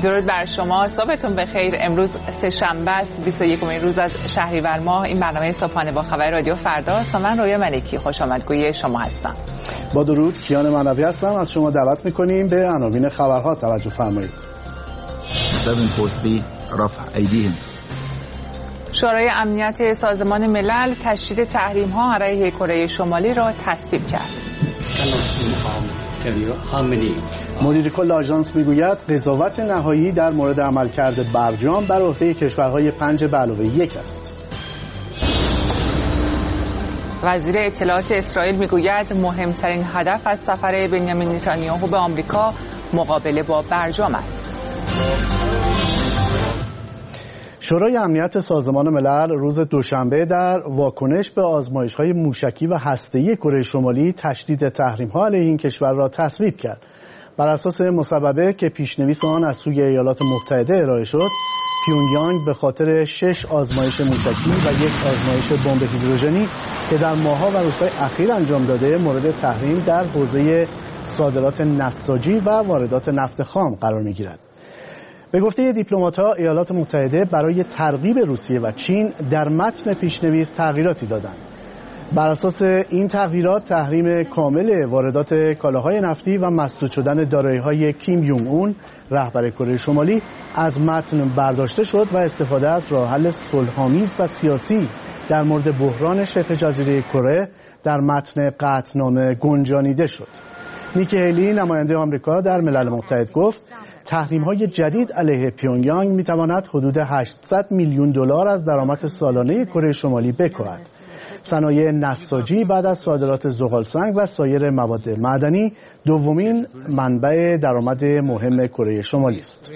درود بر شما، صبحتون بخیر. امروز سه‌شنبه است، 21 روز از شهریور ماه. این برنامه صبحانه با خبر رادیو فردا است. من رویا ملکی خوش آمدگوی شما هستم. با درود، کیان معنوی هستم. از شما دعوت می‌کنیم به عناوین خبرها توجه فرمایید. 743 رفع ایدیهم. شورای امنیت سازمان ملل تشدید تحریم‌ها علیه کره شمالی را تصویب کرد. مدیر کل آژانس میگوید قضاوت نهایی در مورد عملکرد برجام بر عهده کشورهای 5+1 است. وزیر اطلاعات اسرائیل میگوید مهمترین هدف از سفر بنیامین نتانیاهو به آمریکا مقابله با برجام است. شورای امنیت سازمان ملل روز دوشنبه در واکنش به آزمایش‌های موشکی و هسته‌ای کره شمالی تشدید تحریم‌ها علیه این کشور را تصویب کرد. بر اساس مصوبه که پیشنویس آن از سوی ایالات متحده ارائه شد، پیونگیانگ به خاطر 6 آزمایش موشکی و 1 آزمایش بمب هیدروژنی که در ماه‌ها و روزهای اخیر انجام داده مورد تحریم در حوزه صادرات نساجی و واردات نفت خام قرار می‌گیرد. به گفته دیپلمات‌ها، ایالات متحده برای ترغیب روسیه و چین در متن پیشنویس تغییراتی دادند. بر اساس این تغییرات تحریم کامل واردات کالاهای نفتی و مسدود شدن دارایی‌های کیم یونگ اون رهبر کره شمالی از متن برداشته شد و استفاده از راه حل صلح‌آمیز و سیاسی در مورد بحران شبه جزیره کره در متن قطعنامه گنجانیده شد. نیکی هیلی نماینده آمریکا در ملل متحد گفت تحریم‌های جدید علیه پیونگیانگ می‌تواند حدود 800 میلیون دلار از درآمد سالانه کره شمالی بکاهد. صنایع نساجی بعد از صادرات زغالسنگ و سایر مواد معدنی دومین منبع درآمد مهم کره شمالی است.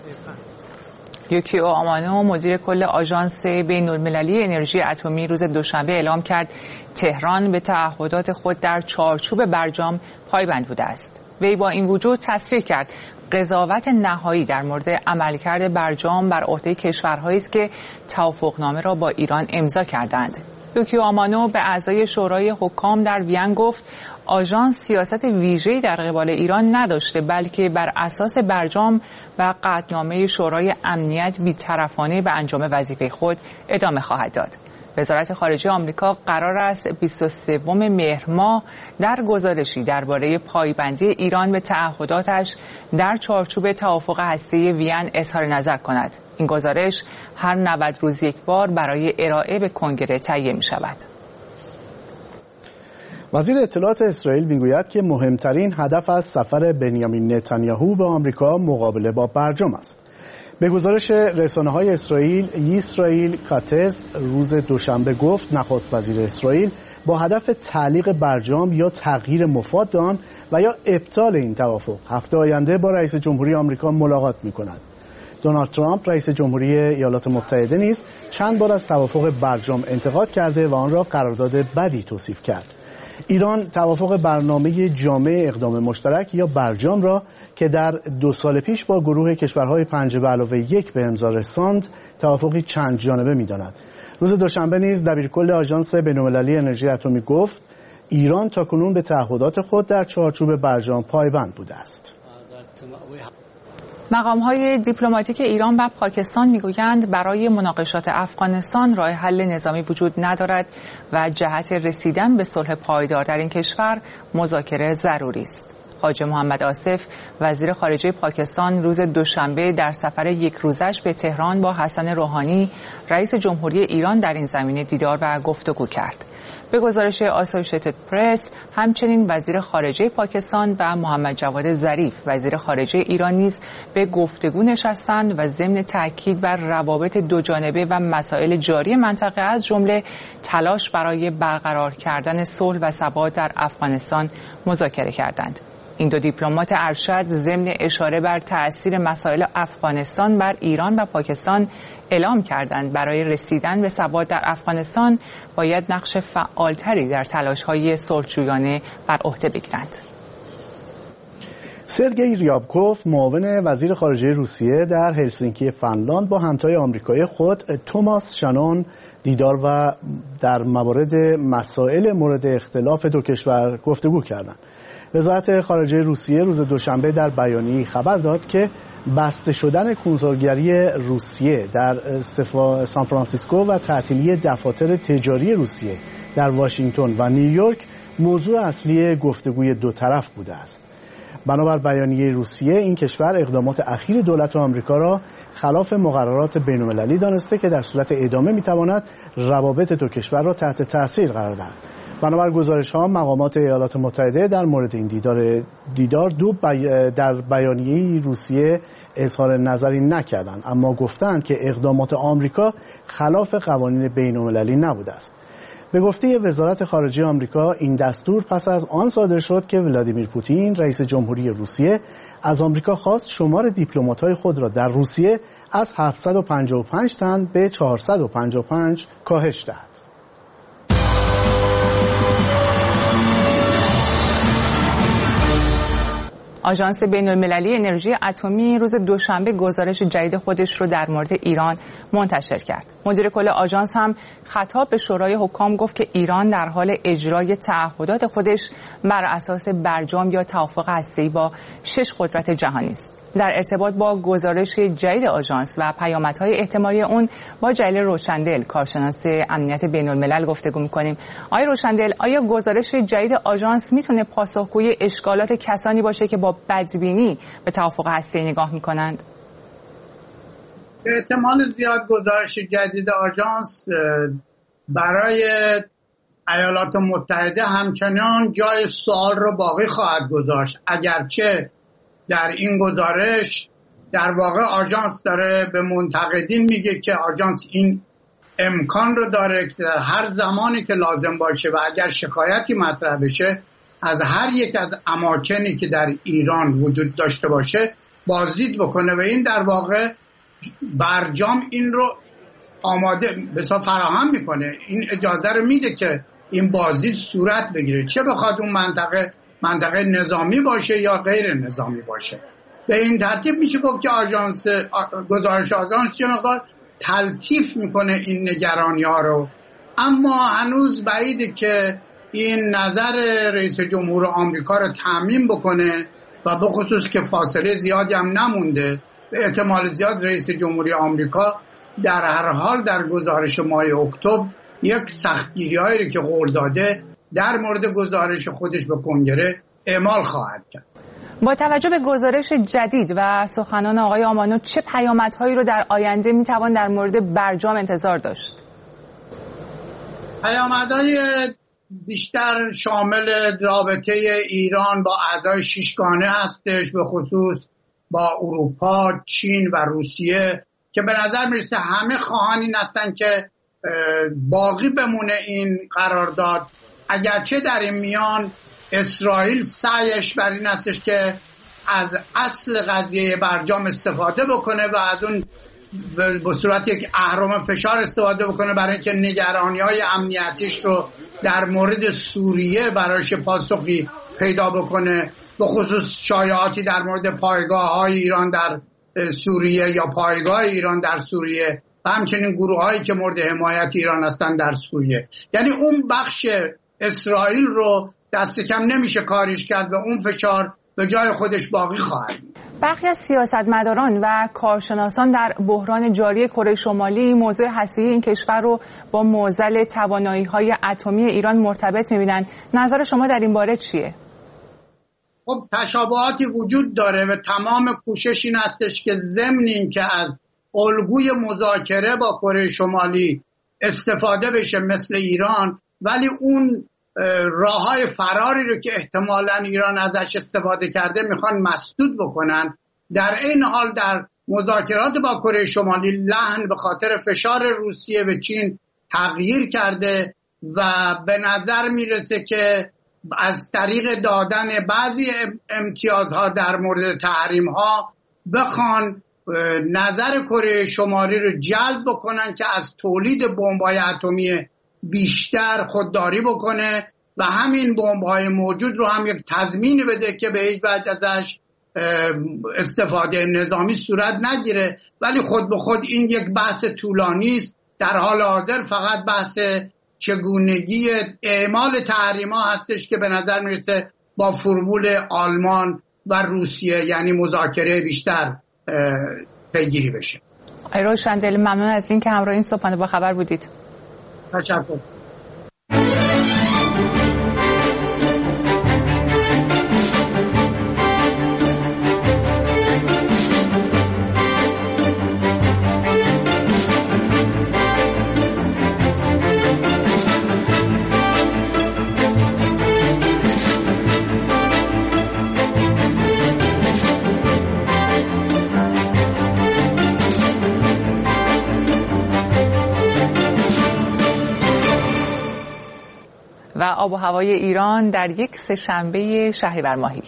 یوکیو آمانو مدیر کل آژانس بین‌المللی انرژی اتمی روز دوشنبه اعلام کرد تهران به تعهدات خود در چارچوب برجام پایبند بوده است. وی با این وجود تصریح کرد قضاوت نهایی در مورد عملکرد برجام بر عهده کشورهایی است که توافقنامه را با ایران امضا کردند. یوکیو آمانو به اعضای شورای حکام در وین گفت آژانس سیاست ویژه‌ای در قبال ایران نداشته، بلکه بر اساس برجام و قطعنامه شورای امنیت بی‌طرفانه به انجام وظیفه خود ادامه خواهد داد. وزارت خارجه آمریکا قرار است 23 مهر ماه در گزارشی درباره پایبندی ایران به تعهداتش در چارچوب توافق هسته‌ای وین اظهار نظر کند. این گزارش هر 90 روز یک بار برای ارائه به کنگره تهیه می شود. وزیر اطلاعات اسرائیل میگوید که مهمترین هدف از سفر بنیامین نتانیاهو به آمریکا مقابله با برجام است. به گزارش رسانه‌های اسرائیل کاتز روز دوشنبه گفت نخست وزیر اسرائیل با هدف تعلیق برجام یا تغییر مفاد آن و یا ابطال این توافق هفته آینده با رئیس جمهوری آمریکا ملاقات می‌کند. دونالد ترامپ رئیس جمهوری ایالات متحده نیز چند بار از توافق برجام انتقاد کرده و آن را قرارداد بدی توصیف کرد. ایران توافق برنامه جامع اقدام مشترک یا برجام را که در 2 سال پیش با گروه کشورهای 5+1 به امضا رساند توافقی چند جانبه می‌داند. روز دوشنبه نیز دبیرکل آژانس بین‌المللی انرژی اتمی گفت ایران تاکنون به تعهدات خود در چارچوب برجام پایبند بوده است. مقام‌های دیپلماتیک ایران و پاکستان میگویند برای مناقشات افغانستان راه حل نظامی وجود ندارد و جهت رسیدن به صلح پایدار در این کشور مذاکره ضروری است. خواجه محمد آصف وزیر خارجه پاکستان روز دوشنبه در سفر 1 روزش به تهران با حسن روحانی رئیس جمهوری ایران در این زمینه دیدار و گفتگو کرد. به گزارش آسوشیتد پرس همچنین وزیر خارجه پاکستان و محمد جواد ظریف وزیر خارجه ایران نیز به گفتگو نشستند و ضمن تاکید بر روابط دوجانبه و مسائل جاری منطقه از جمله تلاش برای برقرار کردن صلح و ثبات در افغانستان مذاکره کردند. این دو دیپلمات ارشد ضمن اشاره بر تأثیر مسائل افغانستان بر ایران و پاکستان اعلام کردند برای رسیدن به ثبات در افغانستان باید نقش فعالتری در تلاش‌های صلح‌جویانه بر عهده بگیرند. سرگئی ریابکوف معاون وزیر خارجه روسیه در هلسینکی فنلاند با همتای آمریکایی خود توماس شانون دیدار و در موارد مسائل مورد اختلاف دو کشور گفتگو کردند. وزارت خارجه روسیه روز دوشنبه در بیانیه‌ای خبر داد که بسته شدن کنسولگری روسیه در سان فرانسیسکو و تعطیلی دفاتر تجاری روسیه در واشنگتن و نیویورک موضوع اصلی گفتگوی دو طرف بوده است. بنابر بیانیه روسیه، این کشور اقدامات اخیر دولت آمریکا را خلاف مقررات بین‌المللی دانسته که در صورت ادامه میتواند روابط دو کشور را تحت تاثیر قرار دهد. بنابر گزارش‌ها، مقامات ایالات متحده در مورد این دیدار در بیانیه روسیه اظهار نظری نکردند، اما گفتند که اقدامات آمریکا خلاف قوانین بین‌المللی نبوده است. به گفته وزارت خارجه آمریکا، این دستور پس از آن صادر شد که ولادیمیر پوتین رئیس جمهوری روسیه از آمریکا خواست شمار دیپلمات‌های خود را در روسیه از 755 تن به 455 کاهش دهد. آژانس بین‌المللی انرژی اتمی روز دوشنبه گزارش جدید خودش رو در مورد ایران منتشر کرد. مدیر کل آژانس هم خطاب به شورای حکام گفت که ایران در حال اجرای تعهدات خودش بر اساس برجام یا توافق هسته‌ای با 6 قدرت جهانی است. در ارتباط با گزارش جدید آژانس و پیامدهای احتمالی اون با جلیل روشندل، کارشناس امنیت بین‌الملل گفتگو می‌کنیم. آقای روشندل، آیا گزارش جدید آژانس میتونه پاسخگوی اشکالات کسانی باشه که با بدبینی به توافق هسته‌ای نگاه می‌کنند؟ به احتمال زیاد گزارش جدید آژانس برای ایالات متحده همچنان جای سوال رو باقی خواهد گذاشت، اگرچه در این گزارش در واقع آژانس داره به منتقدین میگه که آژانس این امکان رو داره که در هر زمانی که لازم باشه و اگر شکایتی مطرح بشه از هر یک از اماکنی که در ایران وجود داشته باشه بازدید بکنه و این در واقع برجام این رو آماده بسیار فراهم میکنه، این اجازه رو میده که این بازدید صورت بگیره، چه بخواد اون منطقه نظامی باشه یا غیر نظامی باشه. به این ترتیب میشه گفت که گزارش آژانس یه مقدار تلطیف میکنه این نگرانی ها رو، اما هنوز بعیده که این نظر رئیس جمهور آمریکا رو تضمین بکنه و به خصوص که فاصله زیادی هم نمونده، به احتمال زیاد رئیس جمهوری آمریکا در هر حال در گزارش ماه اکتبر یک سختگیری‌هایی که قول داده در مورد گزارش خودش به کنگره اعمال خواهد کرد. با توجه به گزارش جدید و سخنان آقای آمانو، چه پیامدهایی رو در آینده میتوان در مورد برجام انتظار داشت؟ پیامدهای بیشتر شامل رابطه ایران با اعضای شیشگانه هستش، به خصوص با اروپا، چین و روسیه که به نظر میرسه همه خواهان این هستن که باقی بمونه این قرارداد، اگرچه در این میان اسرائیل سعیش بر این هستش که از اصل قضیه برجام استفاده بکنه و از اون به صورت یک اهرم فشار استفاده بکنه برای اینکه نگرانی‌های امنیتیش رو در مورد سوریه برایش پاسخی پیدا بکنه، به خصوص شایعاتی در مورد پایگاه‌های ایران در سوریه یا پایگاه ایران در سوریه و همچنین گروه‌هایی که مورد حمایت ایران هستن در سوریه. یعنی اون بخش اسرائیل رو دست کم نمیشه کاریش کرد و اون فشار به جای خودش باقی خواهد. برخی از سیاستمداران و کارشناسان در بحران جاری کره شمالی موضوع هسته‌ای این کشور رو با معضل توانایی‌های اتمی ایران مرتبط می‌بینن. نظر شما در این باره چیه؟ خب تشابهاتی وجود داره و تمام کوشش این هستش که ضمن این که از الگوی مذاکره با کره شمالی استفاده بشه مثل ایران، ولی اون راههای فراری رو که احتمالاً ایران ازش استفاده کرده میخوان مسدود بکنن. در این حال در مذاکرات با کره شمالی لحن به خاطر فشار روسیه و چین تغییر کرده و به نظر میرسه که از طریق دادن بعضی امتیازها در مورد تحریم‌ها بخوان نظر کره شمالی رو جلب بکنن که از تولید بمب‌های اتمی بیشتر خودداری بکنه و همین بمب‌های موجود رو هم یک تضمین بده که به هیچ وجه ازش استفاده نظامی صورت نگیره. ولی خود به خود این یک بحث طولانی است. در حال حاضر فقط بحث چگونگی اعمال تحریم‌ها هستش که به نظر میرسه با فرمول آلمان و روسیه، یعنی مذاکره بیشتر پیگیری بشه. آقای روشندل ممنون از این که همراه این صبحانه با خبر بودید. تشکر. و آب و هوای ایران در یک سه‌شنبه شهریور ماهی.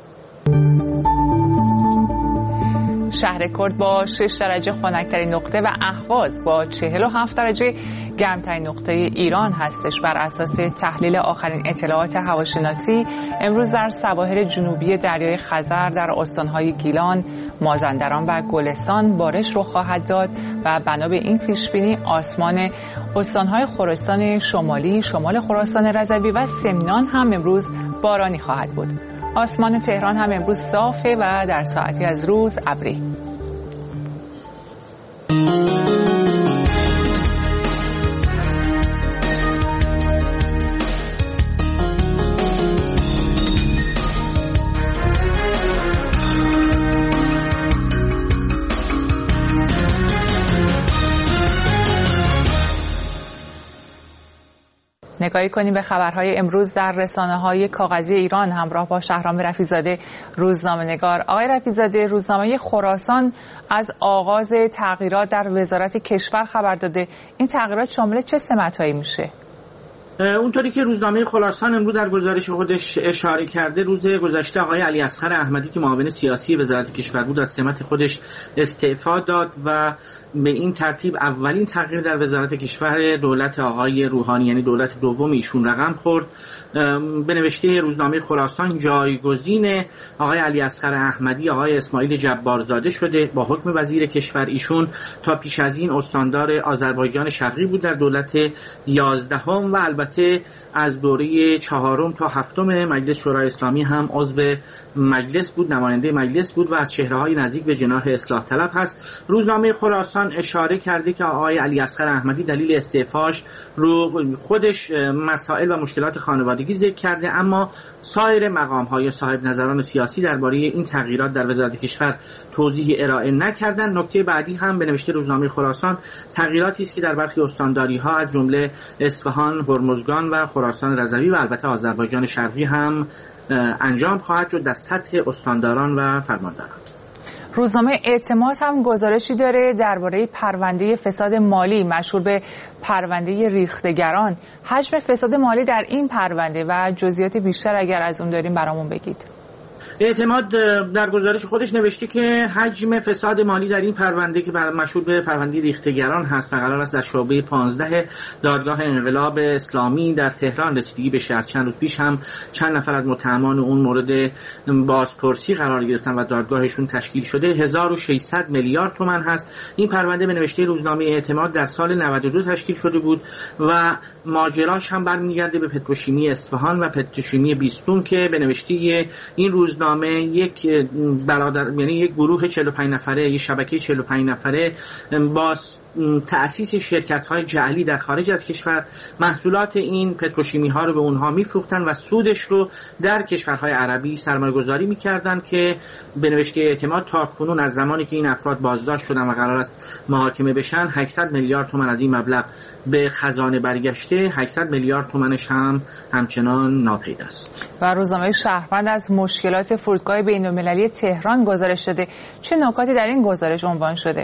شهر کرد با 6 درجه خنک‌ترین نقطه و اهواز با 47 درجه گرمترین نقطه ایران هستش. بر اساس تحلیل آخرین اطلاعات هواشناسی امروز در سواحل جنوبی دریای خزر در استان‌های گیلان، مازندران و گلستان بارش رخ خواهد داد و بنا به این پیشبینی آسمان استان‌های خراسان شمالی، شمال خراسان رضوی و سمنان هم امروز بارانی خواهد بود. آسمان تهران هم امروز صافه و در ساعتی از روز ابری. نگاهی کنیم به خبرهای امروز در رسانه‌های کاغذی ایران همراه با شهرام رفیع‌زاده روزنامه‌نگار. آقای رفیع‌زاده، روزنامه خراسان از آغاز تغییرات در وزارت کشور خبر داده. این تغییرات شامل چه سمت‌هایی میشه؟ اونطوری که روزنامه خراسان امروز در گزارش خودش اشاره کرده، روز گذشته آقای علیاصغر احمدی که معاون سیاسی وزارت کشور بود از سمت خودش استعفا داد و به این ترتیب اولین تغییر در وزارت کشور دولت آقای روحانی یعنی دولت دوم ایشون رقم خورد. به نوشته روزنامه خراسان جایگزین آقای علیاصغر احمدی آقای اسماعیل جبارزاده شده. با حکم وزیر کشور ایشون تا پیش از این استاندار آذربایجان شرقی بود در دولت 11 و البته از دوره 4 تا 7 مجلس شورای اسلامی هم عضو مجلس بود، نماینده مجلس بود و از چهره‌های نزدیک به جناح اصلاح طلب هست. روزنامه خراسان اشاره کرده که آقای علیاصغر احمدی دلیل استعفاش رو خودش مسائل و مشکلات خانوادگی ذکر کرده، اما سایر مقام‌ها یا صاحب نظران سیاسی درباره این تغییرات در وزارت کشور توضیحی ارائه نکردند. نکته بعدی هم به نوشته روزنامه خراسان تغییراتی است که در برخی استانداری‌ها از جمله اصفهان، هرمزگان و خراسان رضوی و البته آذربایجان شرقی هم انجام خواهد شد در سطح استانداران و فرمانداران. روزنامه اعتماد هم گزارشی داره درباره پرونده فساد مالی مشهور به پرونده ریختگران. حجم فساد مالی در این پرونده و جزئیات بیشتر اگر از اون داریم برامون بگید. اعتماد در گزارش خودش نوشته که حجم فساد مالی در این پرونده که مشهور به پرونده ریختگران هست و قرار است در شعبه 15 دادگاه انقلاب اسلامی در تهران رسیدگی بشه. از چند روز پیش هم چند نفر از متهمان اون مورد بازپرسی قرار گرفتن و دادگاهشون تشکیل شده. 1600 میلیارد تومان هست. این پرونده به نوشته روزنامه اعتماد در سال 92 تشکیل شده بود و ماجراش هم برمیگرده به پتروشیمی اصفهان و پتروشیمی بیستون که به نوشته این روزنامه یک یعنی یک گروه 45 نفره، یک شبکه 45 نفره با تأسیس شرکت‌های جعلی در خارج از کشور محصولات این پتروشیمی‌ها رو به اونها می‌فروختن و سودش رو در کشورهای عربی سرمایه‌گذاری می‌کردن که به نوشته اعتماد تاکنون از زمانی که این افراد بازداشت شدن و قرار است محاکمه بشن 800 میلیارد تومان از این مبلغ به خزانه برگشته، 800 میلیارد تومانش هم همچنان ناپیداست. و روزنامه شهروند از مشکلات فرودگاه بین‌المللی تهران گزارش داده. چه نکاتی در این گزارش عنوان شده؟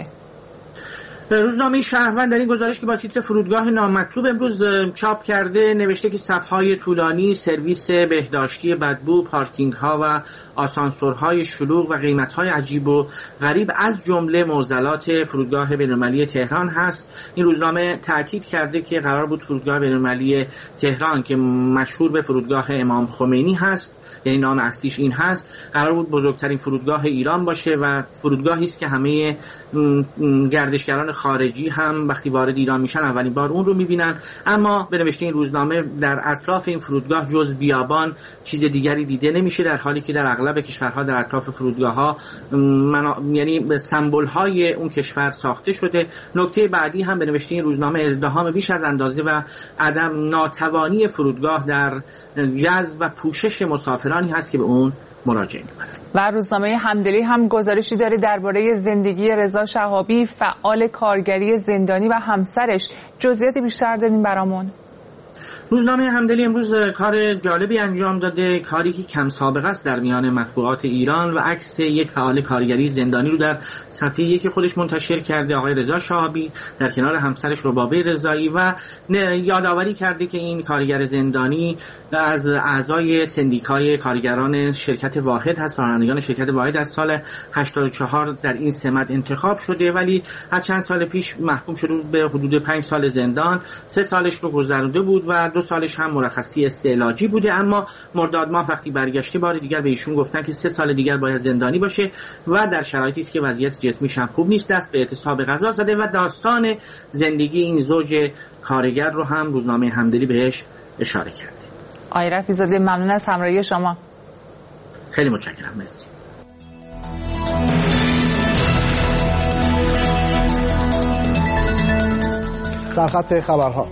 روزنامه شهروند در این گزارش که با تیتر فرودگاه نامطلوب امروز چاپ کرده نوشته که صف‌های طولانی، سرویس بهداشتی بدبو، پارکینگ‌ها و آسانسورهای شلوغ و قیمت‌های عجیب و غریب از جمله معضلات فرودگاه بین‌المللی تهران هست. این روزنامه تاکید کرده که قرار بود فرودگاه بین‌المللی تهران که مشهور به فرودگاه امام خمینی هست، یعنی نام اصلیش این هست، قرار بود بزرگترین فرودگاه ایران باشه و فرودگاهی است که همه گردشگران خارجی هم وقتی وارد ایران میشن اولین بار اون رو میبینن. اما به نوشته این روزنامه در اطراف این فرودگاه جز بیابان چیز دیگری دیده نمیشه، در حالی که در اغلب کشورها در اطراف فرودگاه‌ها یعنی سمبول‌های اون کشور ساخته شده. نکته بعدی هم به نوشته این روزنامه ازدحام بیش از اندازه و عدم ناتوانی فرودگاه در جذب و پوشش مسافرانی هست که به اون مراجعه می‌کنند. و روزنامه همدلی هم گزارشی داره درباره زندگی رضا شهابی، فعال کارگری زندانی و همسرش. جزئیات بیشتر دارین برامون؟ روزنامه همدلی امروز کار جالبی انجام داده، کاری که کم سابقه است در میان مطبوعات ایران و عکس یک فعال کارگری زندانی رو در صفحه یک خودش منتشر کرده، آقای رضا شهابی در کنار همسرش ربابه رضایی، و یادآوری کرده که این کارگر زندانی از اعضای سندیکای کارگران شرکت واحد هست، رانندگان شرکت واحد از سال 84 در این سمت انتخاب شده، ولی از چند سال پیش محکوم شده به حدود 5 سال زندان. 3 سالش رو گذرونده بود و 2 سالش هم مرخصی استعلاجی بوده. اما مرداد ماه وقتی برگشته بار دیگر به ایشون گفتن که 3 سال دیگر باید زندانی باشه و در شرایطی است که وضعیت جسمیش هم خوب نیست، دست به اعتصاب غذا زده و داستان زندگی این زوج کارگر رو هم روزنامه همدلی بهش اشاره کرده. آقای رفیع‌زاده ممنون از همراهی شما. خیلی متشکرم. مرسی. سرخط خبرها.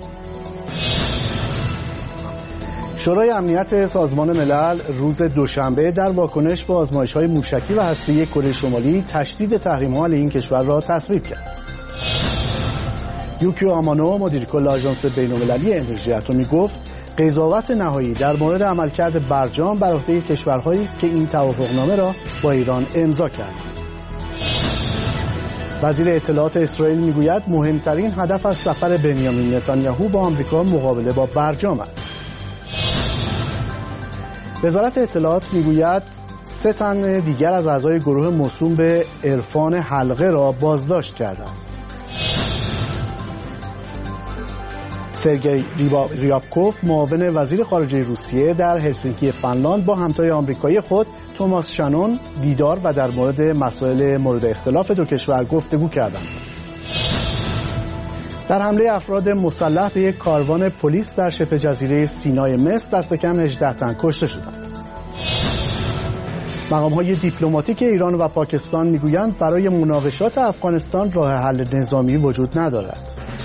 شورای امنیت سازمان ملل روز دوشنبه در واکنش به آزمایش‌های موشکی و هسته‌ای کره شمالی تشدید تحریم‌ها علیه این کشور را تصویب کرد. یوکیو آمانو مدیر کل آژانس بین‌المللی انرژی اتمی گفت قضاوت نهایی در مورد عملکرد برجام بر عهده کشورهایی است که این توافقنامه را با ایران امضا کرد. وزیر اطلاعات اسرائیل میگوید مهمترین هدف از سفر بنیامین نتانیاهو با آمریکا مقابله با برجام است. وزارت اطلاعات میگوید 3 تن دیگر از اعضای گروه موسوم به عرفان حلقه را بازداشت کرده است. سرگئی ریابکوف معاون وزیر خارجه روسیه در هلسینکی فنلاند با همتای آمریکایی خود توماس شانون دیدار و در مورد مسائل مورد اختلاف دو کشور گفتگو کردند. در حمله افراد مسلح به یک کاروان پلیس در شبه جزیره سینای مصر دست کم 18 تن کشته شدند. مقام‌های دیپلماتیک ایران و پاکستان میگویند برای مناقشات افغانستان راه حل نظامی وجود ندارد.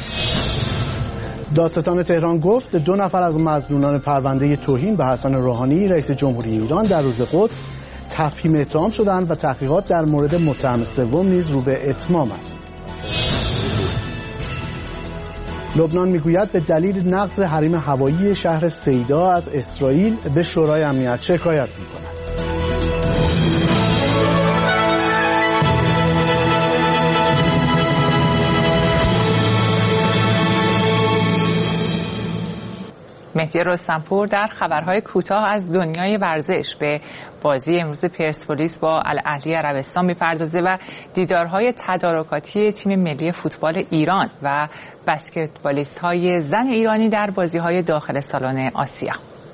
دادستان تهران گفت 2 نفر از مظنونان پرونده توهین به حسن روحانی رئیس جمهوری ایران در روز قدس تفهیم اتهام شدند و تحقیقات در مورد متهم سوم نیز رو به اتمام است. لبنان میگوید به دلیل نقض حریم هوایی شهر سیدا از اسرائیل به شورای امنیت شکایت می‌کند. مهدی رستمپور در خبرهای کوتاه از دنیای ورزش به بازی امروز پرسپولیس با الاهلی عربستان می‌پردازه و دیدارهای تدارکاتی تیم ملی فوتبال ایران و بسکتبالیست‌های زن ایرانی در بازی‌های داخل سالن آسیا.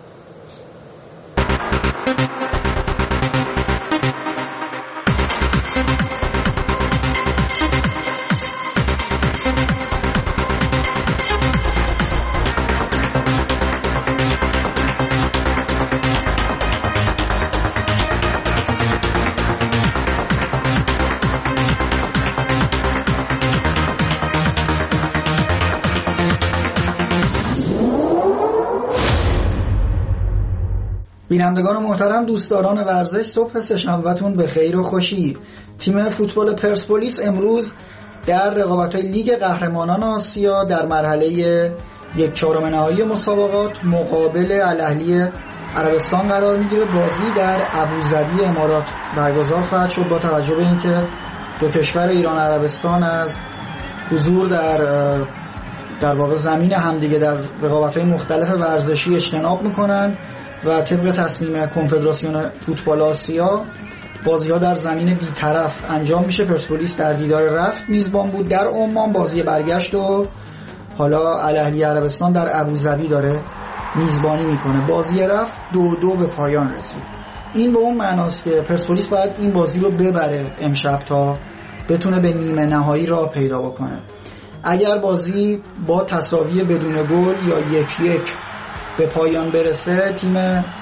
بینندگان محترم، دوستداران ورزش، صبح سه‌شنبه‌تون به خیر و خوشی. تیم فوتبال پرسپولیس امروز در رقابت‌های لیگ قهرمانان آسیا در مرحله 1/4 نهایی مسابقات مقابل الاهلی عربستان قرار میگیره. بازی در ابوظبی امارات برگزار خواهد شد با توجه به اینکه دو کشور ایران و عربستان از حضور در واقع زمین همدیگه در رقابت‌های مختلف ورزشی اجتناب میکنن و طبق تصمیم کنفدراسیون فوتبال آسیا بازی‌ها در زمین بی‌طرف انجام میشه. پرسپولیس در دیدار رفت میزبان بود در عمان، بازی برگشت و حالا الاهلی عربستان در ابوظبی داره میزبانی میکنه. بازی رفت 2-2 به پایان رسید. این به اون معناست که پرسپولیس باید این بازی رو ببره امشب تا بتونه به نیمه نهایی راه پیدا بکنه. اگر بازی با تساوی بدون گل یا 1-1 به پایان برسه، تیم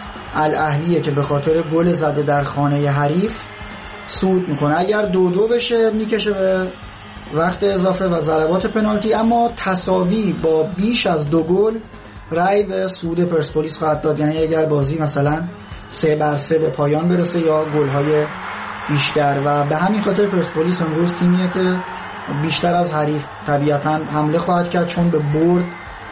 الاهلیه که به خاطر گل زده در خانه حریف صعود میکنه. اگر 2-2 بشه میکشه به وقت اضافه و ضربات پنالتی، اما تساوی با بیش از 2 گل رای به صعود پرسپولیس خواهد داد. یعنی اگر بازی مثلا 3-3 به پایان برسه یا گل‌های بیشتر، و به همین خاطر پرسپولیس امروز تیمیه که بیشتر از حریف طبیعتاً حمله خواهد کرد چون به برد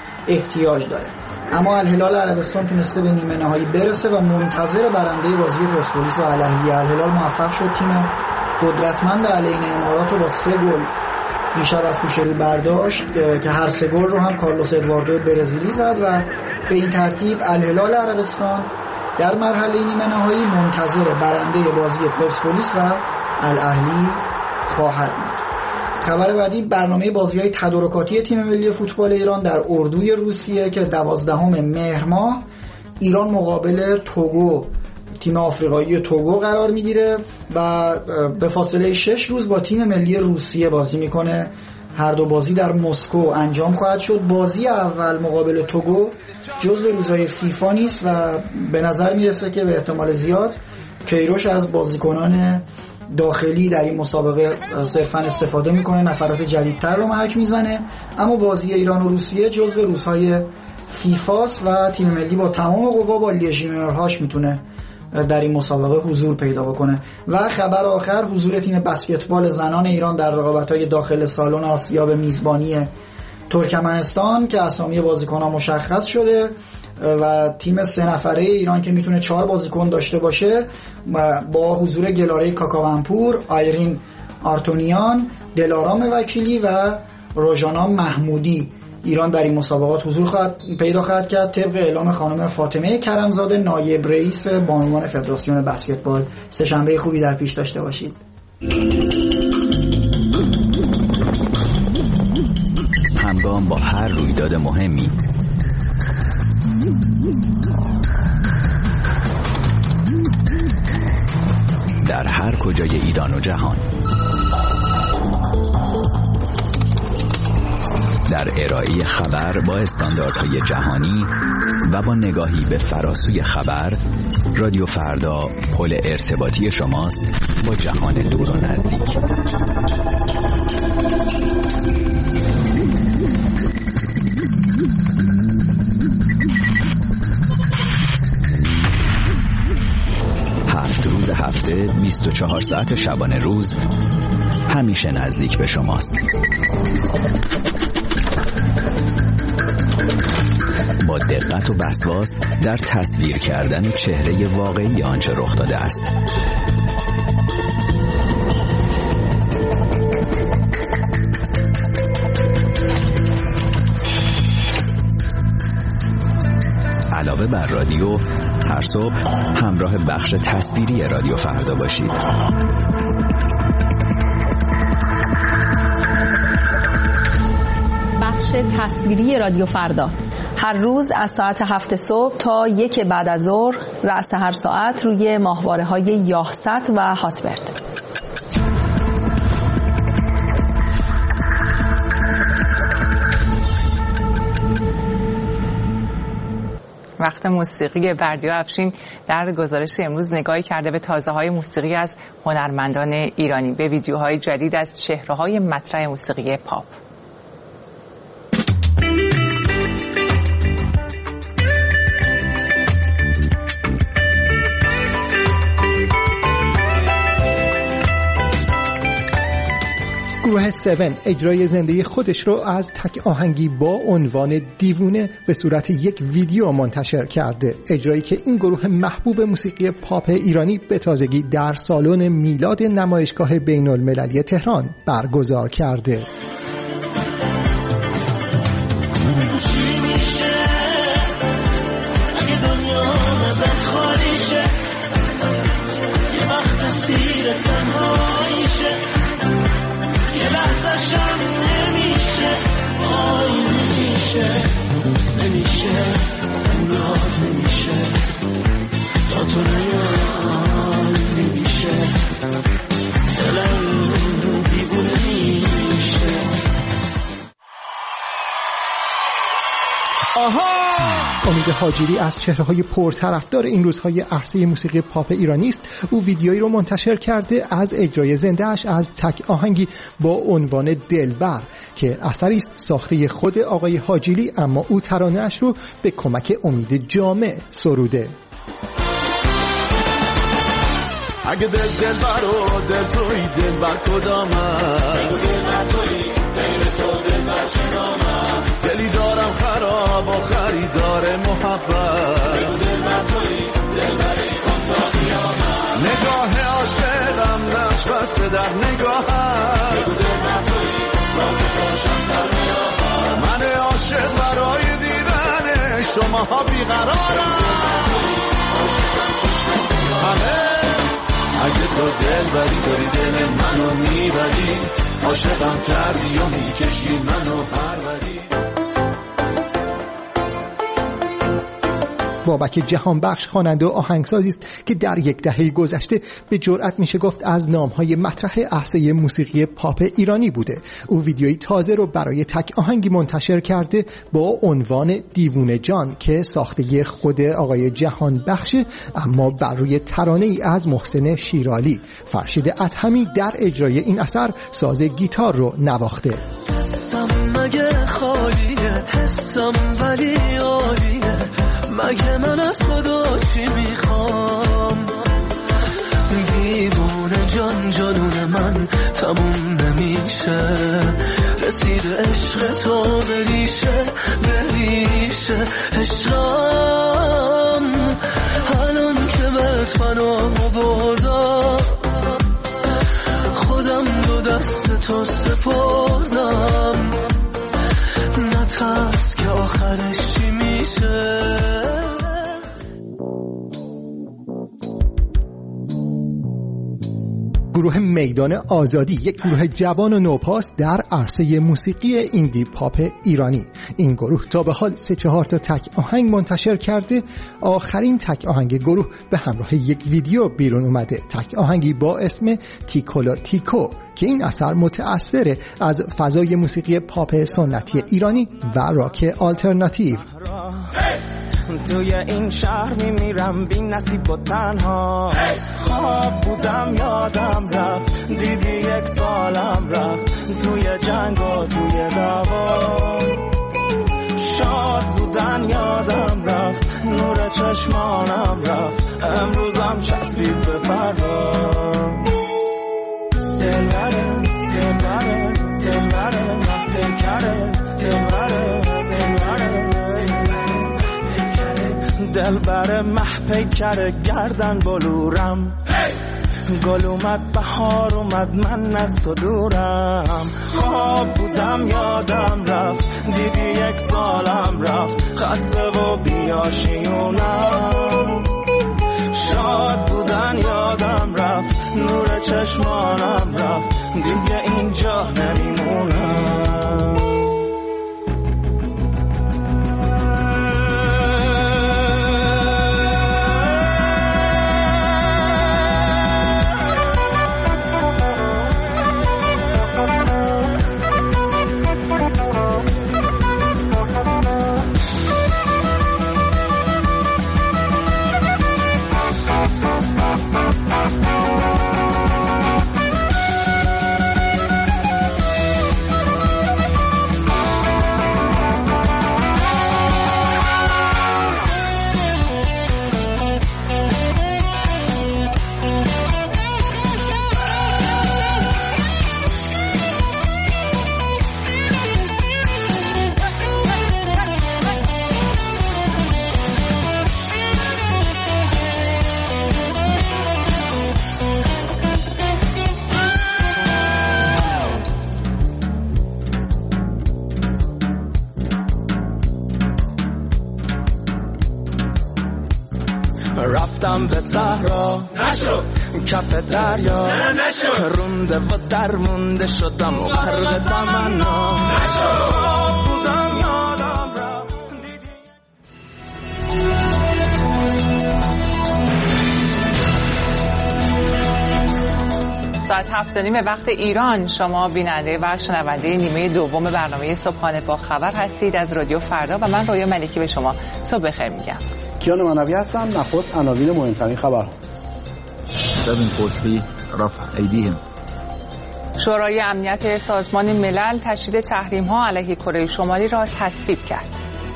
احتیاج داره. اما الهلال عربستان تونسته به نیمه نهایی برسه و منتظر برنده بازی پرسپولیس و الاهلی. الهلال موفق شد تیم قدرتمند علیه امارات رو با 3 گل دیشب از پیش رو برداشت که هر 3 گل رو هم کارلوس ادواردو برزیلی زد و به این ترتیب الهلال عربستان در مرحله نیمه نهایی منتظر برنده بازی پرسپولیس و الاهلی خواهد بود. خبر بعدی برنامه بازی‌های تدارکاتی تیم ملی فوتبال ایران در اردوی روسیه که 12 مهر ماه ایران مقابل توگو، تیم آفریقایی توگو قرار میگیره و به فاصله 6 روز با تیم ملی روسیه بازی میکنه. هر دو بازی در مسکو انجام خواهد شد. بازی اول مقابل توگو جزو روزهای فیفا نیست و به نظر میرسه که به احتمال زیاد کیروش از بازیکنان داخلی در این مسابقه صرفا استفاده میکنه، نفرات جدیدتر رو محک میزنه. اما بازی ایران و روسیه جزو روزهای فیفاست و تیم ملی با تمام قوا با لیژیونرهاش میتونه در این مسابقه حضور پیدا بکنه. و خبر آخر، حضور تیم بسکتبال زنان ایران در رقابت‌های داخل سالن آسیا به میزبانی ترکمنستان که اسامی بازیکن‌ها مشخص شده و تیم 3 نفره ایران که میتونه 4 بازیکن داشته باشه با حضور گلاره کاکاوانپور، آیرین آرتونیان، دلارام وکیلی و روژانا محمودی ایران در این مسابقات حضور پیدا خواهد کرد طبق اعلام خانم فاطمه کرمزاده نایب رئیس بانوان فدراسیون بسکتبال. سه‌شنبه خوبی در پیش داشته باشید. همگام با هر رویداد مهمی در هر کجای ایران و جهان، در ارائه خبر با استانداردهای جهانی و با نگاهی به فراسوی خبر، رادیو فردا پل ارتباطی شماست با جهان دور و نزدیک. روز هفته 24 ساعت شبانه روز همیشه نزدیک به شماست. با دقت و وسواس در تصویر کردن چهره واقعی آنچه رخ داده است. علاوه بر رادیو، هر صبح همراه بخش تصویری رادیو فردا باشید. بخش تصویری رادیو فردا هر روز از ساعت 7 صبح تا 1 بعد از ظهر رأس هر ساعت روی ماهواره‌های یاهست و هاتبرد. وقت موسیقی. بردیا افشین در گزارش امروز نگاهی کرده به تازه‌های موسیقی از هنرمندان ایرانی، به ویدیوهای جدید از چهره‌های مطرح موسیقی پاپ. گروه 7 اجرای زنده خودش رو از تک آهنگی با عنوان دیوونه به صورت یک ویدیو منتشر کرده. اجرایی که این گروه محبوب موسیقی پاپ ایرانی به تازگی در سالن میلاد نمایشگاه بین المللی تهران برگزار کرده. امید حاجیری از چهره‌های پرطرفدار این روزهای عرصه موسیقی پاپ ایرانی است. او ویدیویی رو منتشر کرده از اجرای زنده‌اش از تک آهنگی با عنوان دلبر که اثری است ساخته خود آقای حاجیری، اما او ترانه‌اش رو به کمک امید جامع سروده. اگه دلبر و دل توی دلبر کدامه، دلبر توی دل تو دلبر شنامه، دلی دارم خراب و خریدار محبت، دلبر توی دلبری کن تا قیامت، نگاه عاشقم نقش بسته در نگاهم، دلبر توی راکت باشم سر میاهم، من عاشق برای دیدن شماها بیقرارم، همه اگه تو دلبری داری دل منو میبری، عاشقم کردی و میکشی منو پروری. بابک جهانبخش خواننده و آهنگسازی است که در یک دهه گذشته به جرئت میشه گفت از نام‌های مطرح عرصه موسیقی پاپ ایرانی بوده. او ویدیویی تازه رو برای تک آهنگی منتشر کرده با عنوان دیوونه جان که ساخته خود آقای جهانبخش، اما بر روی ترانه‌ای از محسن شیرالی. فرشید ادهمی در اجرای این اثر ساز گیتار رو نواخته. حسم مگه خالیه، حسم ولی عالیه، مگه من از خدا چی میخوام؟ دیوونه جان جانون من تموم نمیشه، رسید عشق تو بریشه بریشه عشقم، الان که بهت فنا بردم خودم دو دست تو سپردم، نترس که آخرش چی میشه. گروه میدان آزادی یک گروه جوان و نوپاست در عرصه موسیقی ایندی پاپ ایرانی. این گروه تا به حال 3-4 تا تک آهنگ منتشر کرده. آخرین تک آهنگ گروه به همراه یک ویدیو بیرون اومده، تک آهنگی با اسم تیکولا تیکو که این اثر متأثر از فضای موسیقی پاپ سنتی ایرانی و راک آلترناتیو. توی این شهر میمیرم بی نصیب و تنها، خواب بودم یادم رفت، دیدی 1 سالم رفت، توی جنگ و توی دعوا، شاد بودن یادم رفت، نور چشمانم رفت، امروزم چسبید به فردا. دلبره دلبره دلبره محپکره، دلبره دلبره دلبر محپکر گردن بلورم، گل اومد بهار اومد من از تو دورم، خواب بودم یادم رفت، دیدی 1 سالم رفت، خسته و بیاشیونم، شاد بودن یادم رفت، نور چشمانم رفت، دیگه اینجا نمیمونم. رفتم به صحرا نشو، کف دریا رونده و درمونده شدم و غرق تمنا، بودم یادم رفت. ساعت 7:30 وقت ایران شما بیننده و شنونده نیمه دوم برنامه صبحانه با خبر هستید از رادیو فردا و من رویا ملکی به شما صبح بخیر میگم. کیان منوی هستم. نخست عناوین مهمترین خبرها. رفع ایدیهم. شورای امنیت سازمان ملل تشدید تحریم‌ها علیه کره شمالی را تصویب کرد.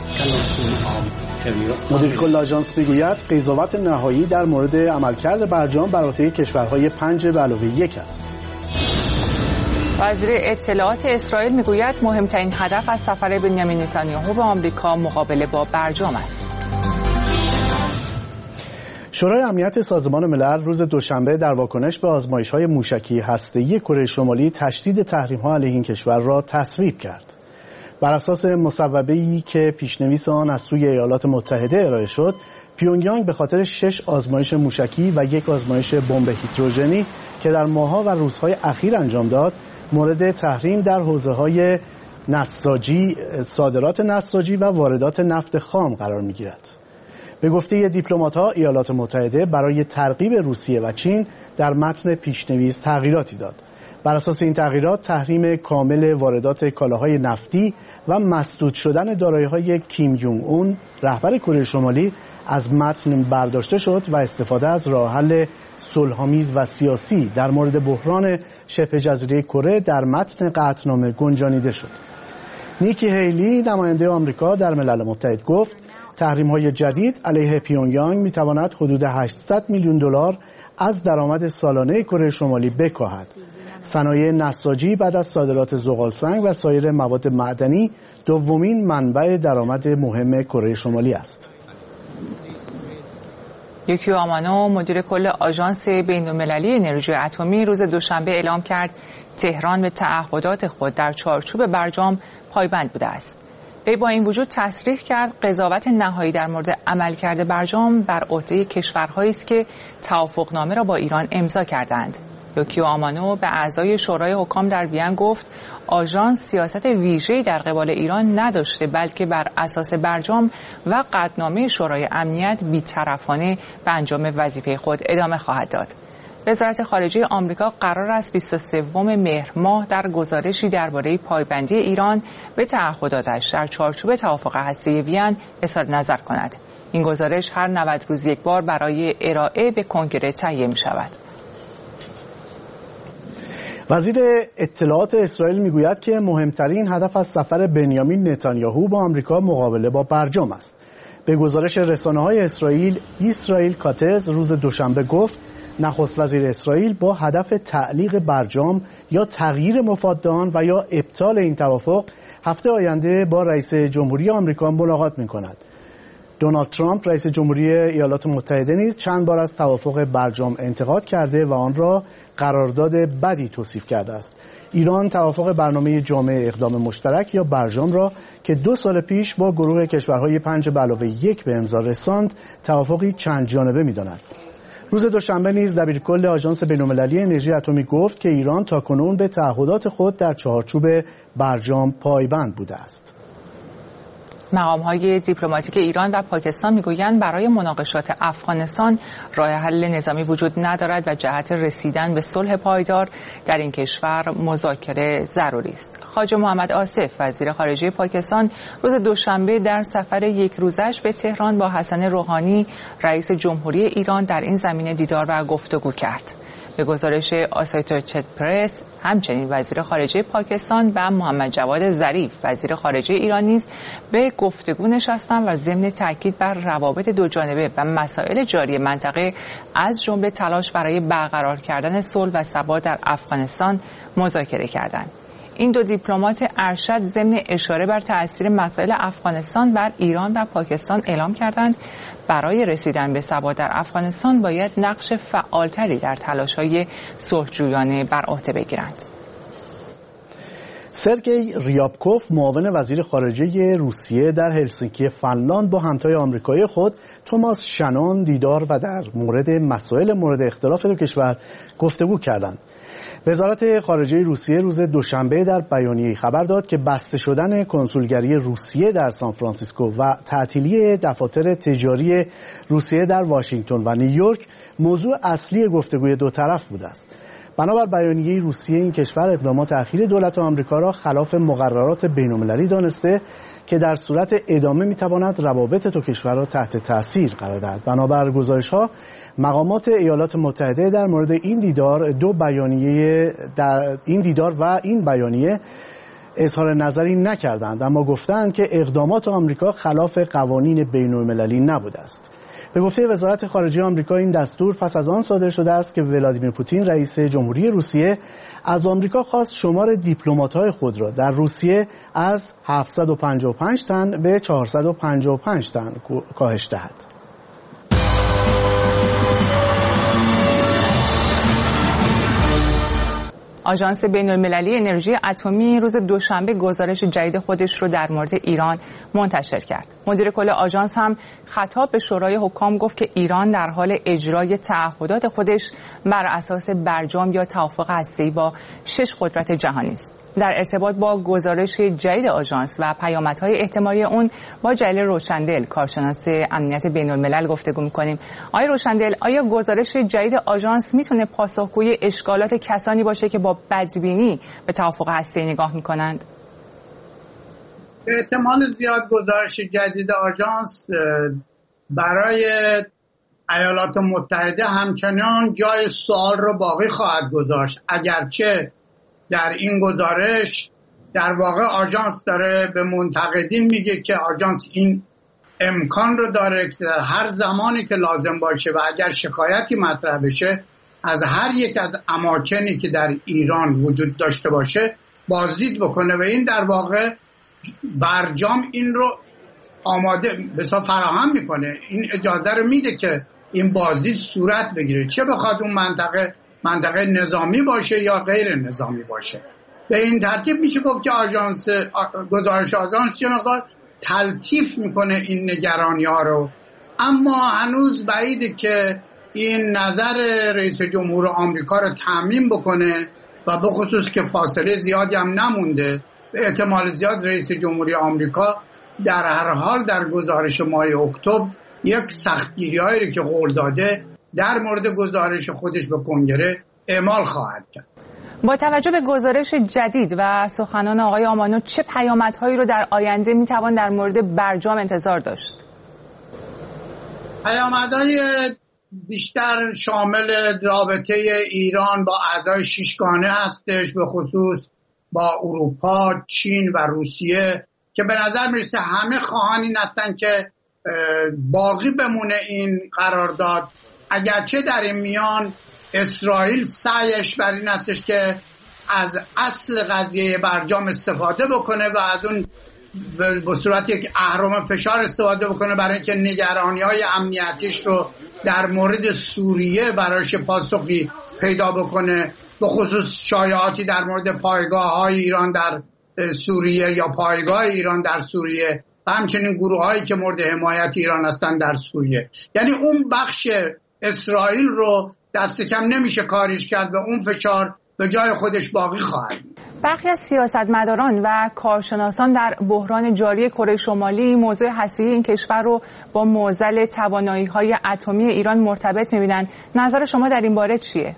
مدیر کل آژانس میگوید قضاوت نهایی در مورد عملکرد برجام بر عهده کشورهای 5+1 است. وزیر اطلاعات اسرائیل میگوید مهمترین هدف از سفر بنیامین نتانیاهو به آمریکا مقابله با برجام است. شورای امنیت سازمان ملل روز دوشنبه در واکنش به آزمایش‌های موشکی هسته‌ای کره شمالی تشدید تحریم‌ها علیه این کشور را تصویب کرد. بر اساس مصوبه‌ای که پیشنویس آن از سوی ایالات متحده ارائه شد، پیونگیانگ به خاطر 6 آزمایش موشکی و 1 آزمایش بمب هیدروژنی که در ماه‌ها و روزهای اخیر انجام داد، مورد تحریم در حوزه‌های نساجی، صادرات نساجی و واردات نفت خام قرار می‌گیرد. به گفته دیپلمات‌ها، ایالات متحده برای ترغیب روسیه و چین در متن پیشنویس تغییراتی داد. بر اساس این تغییرات تحریم کامل واردات کالاهای نفتی و مسدود شدن دارایی‌های کیم یونگ اون رهبر کره شمالی از متن برداشته شد و استفاده از راه حل صلح‌آمیز و سیاسی در مورد بحران شبه جزیره کره در متن قطعنامه گنجانیده شد. نیکی هیلی نماینده آمریکا در ملل متحد گفت تحریم‌های جدید علیه پیونگیانگ می‌تواند حدود 800 میلیون دلار از درآمد سالانه کره شمالی بکاهد. صنایع نساجی بعد از صادرات زغالسنگ و سایر مواد معدنی دومین منبع درآمد مهم کره شمالی است. یوکیو آمانو مدیر کل آژانس بین‌المللی انرژی اتمی روز دوشنبه اعلام کرد تهران به تعهدات خود در چارچوب برجام پایبند بوده است. وی با این وجود تصریح کرد قضاوت نهایی در مورد عملکرد برجام بر عهده کشورهایی است که توافقنامه را با ایران امضا کردند. یوکیو آمانو به اعضای شورای حکام در وین گفت آژانس سیاست ویژه‌ای در قبال ایران نداشته بلکه بر اساس برجام و قطعنامه شورای امنیت بی‌طرفانه به انجام وظیفه خود ادامه خواهد داد. وزارت خارجه آمریکا قرار است 23 مهر ماه در گزارشی درباره پایبندی ایران به تعهداتش در چارچوب توافق هسته‌ای وین اظهار نظر کند. این گزارش هر 90 روز یک بار برای ارائه به کنگره تهیه می شود. وزیر اطلاعات اسرائیل میگوید که مهمترین هدف از سفر بنیامین نتانیاهو با آمریکا مقابله با برجام است. به گزارش رسانه‌های اسرائیل کاتز روز دوشنبه گفت نخست وزیر اسرائیل با هدف تعلیق برجام یا تغییر مفاد آن و یا ابطال این توافق هفته آینده با رئیس جمهوری آمریکا ملاقات می‌کند. دونالد ترامپ رئیس جمهوری ایالات متحده نیز چند بار از توافق برجام انتقاد کرده و آن را قرارداد بدی توصیف کرده است. ایران توافق برنامه جامع اقدام مشترک یا برجام را که 2 سال پیش با گروه کشورهای 5+1 به امضا رساند توافقی چند جانبه می‌داند. روز دوشنبه نیز دبیرکل آژانس بین‌المللی انرژی اتمی گفت که ایران تاکنون به تعهدات خود در چارچوب برجام پایبند بوده است. مقام‌های دیپلماتیک ایران و پاکستان میگویند برای مناقشات افغانستان راه حل نظامی وجود ندارد و جهت رسیدن به صلح پایدار در این کشور مذاکره ضروری است. خواجه محمد آصف وزیر خارجه پاکستان روز دوشنبه در سفر 1 روزش به تهران با حسن روحانی رئیس جمهوری ایران در این زمینه دیدار و گفتگو کرد. به گزارش آسوسییتد پرس همچنین وزیر خارجه پاکستان و محمد جواد ظریف وزیر خارجه ایران نیز به گفتگو نشستند و ضمن تاکید بر روابط دوجانبه و مسائل جاری منطقه از جمله تلاش برای برقرار کردن صلح و ثبات در افغانستان مذاکره کردند. این دو دیپلمات ارشد ضمن اشاره بر تأثیر مسائل افغانستان بر ایران و پاکستان اعلام کردند برای رسیدن به ثبات در افغانستان باید نقش فعالتری در تلاش‌های صلح‌جویانه بر عهده بگیرند. سرگئی ریابکوف معاون وزیر خارجه روسیه در هلسینکی فنلاند با همتای آمریکایی خود توماس شنون دیدار و در مورد مسائل مورد اختلاف دو کشور گفتگو کردند. وزارت خارجه روسیه روز دوشنبه در بیانیه‌ای خبر داد که بسته شدن کنسولگری روسیه در سانفرانسیسکو و تعطیلی دفاتر تجاری روسیه در واشنگتن و نیویورک موضوع اصلی گفتگوی دو طرف بوده است. بنابر بیانیه روسیه این کشور اقدامات اخیر دولت آمریکا را خلاف مقررات بین‌المللی دانسته که در صورت ادامه میتواند روابط دو کشور را تحت تاثیر قرار دهد. بنابر گزارش‌ها مقامات ایالات متحده در مورد این دیدار و این بیانیه اظهار نظری نکردند، اما گفتند که اقدامات آمریکا خلاف قوانین بین‌المللی نبوده است. به گفته وزارت خارجه آمریکا این دستور پس از آن صادر شده است که ولادیمیر پوتین رئیس جمهوری روسیه از آمریکا خواست شمار دیپلمات‌های خود را در روسیه از 755 تن به 455 تن کاهش دهد. آژانس بین‌المللی انرژی اتمی روز دوشنبه گزارش جدید خودش رو در مورد ایران منتشر کرد. مدیر کل آژانس هم خطاب به شورای حکام گفت که ایران در حال اجرای تعهدات خودش بر اساس برجام یا توافق هسته‌ای با 6 قدرت جهانی است. در ارتباط با گزارش جدید آژانس و پیامدهای احتمالی اون با جلیل روشندل کارشناس امنیت بین‌الملل گفتگو می‌کنیم. آقای روشندل، آیا گزارش جدید آژانس میتونه پاسخگوی اشکالات کسانی باشه که با بدبینی به توافق هسته‌ای نگاه می‌کنند؟ به احتمال زیاد گزارش جدید آژانس برای ایالات متحده همچنان جای سوال رو باقی خواهد گذاشت، اگرچه در این گزارش در واقع آژانس داره به منتقدین میگه که آژانس این امکان رو داره که در هر زمانی که لازم باشه و اگر شکایتی مطرح بشه از هر یک از اماکنی که در ایران وجود داشته باشه بازدید بکنه و این در واقع برجام این رو آماده بسا فراهم میکنه، این اجازه رو میده که این بازدید صورت بگیره، چه بخواد اون منطقه نظامی باشه یا غیر نظامی باشه. به این ترتیب میشه گفت که گزارش آژانس چه مقدار تلطیف میکنه این نگرانی ها رو، اما هنوز بعیده که این نظر رئیس جمهور آمریکا رو تعمیم بکنه و به خصوص که فاصله زیادی هم نمونده، به احتمال زیاد رئیس جمهوری آمریکا در هر حال در گزارش ماه اکتبر یک سختگیری‌هایی که قول داده در مورد گزارش خودش به کنگره اعمال خواهد کرد. با توجه به گزارش جدید و سخنان آقای آمانو چه پیامدهایی رو در آینده میتوان در مورد برجام انتظار داشت؟ پیامدهای بیشتر شامل رابطه ایران با اعضای شیشگانه هستش، به خصوص با اروپا، چین و روسیه که به نظر میرسه همه خواهان این هستن که باقی بمونه این قرارداد، اگرچه در این میان اسرائیل سعیش بر این هستش که از اصل قضیه برجام استفاده بکنه و از اون به صورت یک اهرم فشار استفاده بکنه برای اینکه نگرانی‌های امنیتیش رو در مورد سوریه برایش پاسخی پیدا بکنه، به خصوص شایعاتی در مورد پایگاه‌های ایران در سوریه یا پایگاه ایران در سوریه و همچنین گروه‌هایی که مورد حمایت ایران هستن در سوریه. یعنی اون بخش اسرائیل رو دست کم نمیشه کاریش کرد و اون فشار به جای خودش باقی خواهد. برخی از سیاستمداران و کارشناسان در بحران جاری کره شمالی موضوع هسته‌ای این کشور رو با معضل توانایی‌های اتمی ایران مرتبط می‌بینن. نظر شما در این باره چیه؟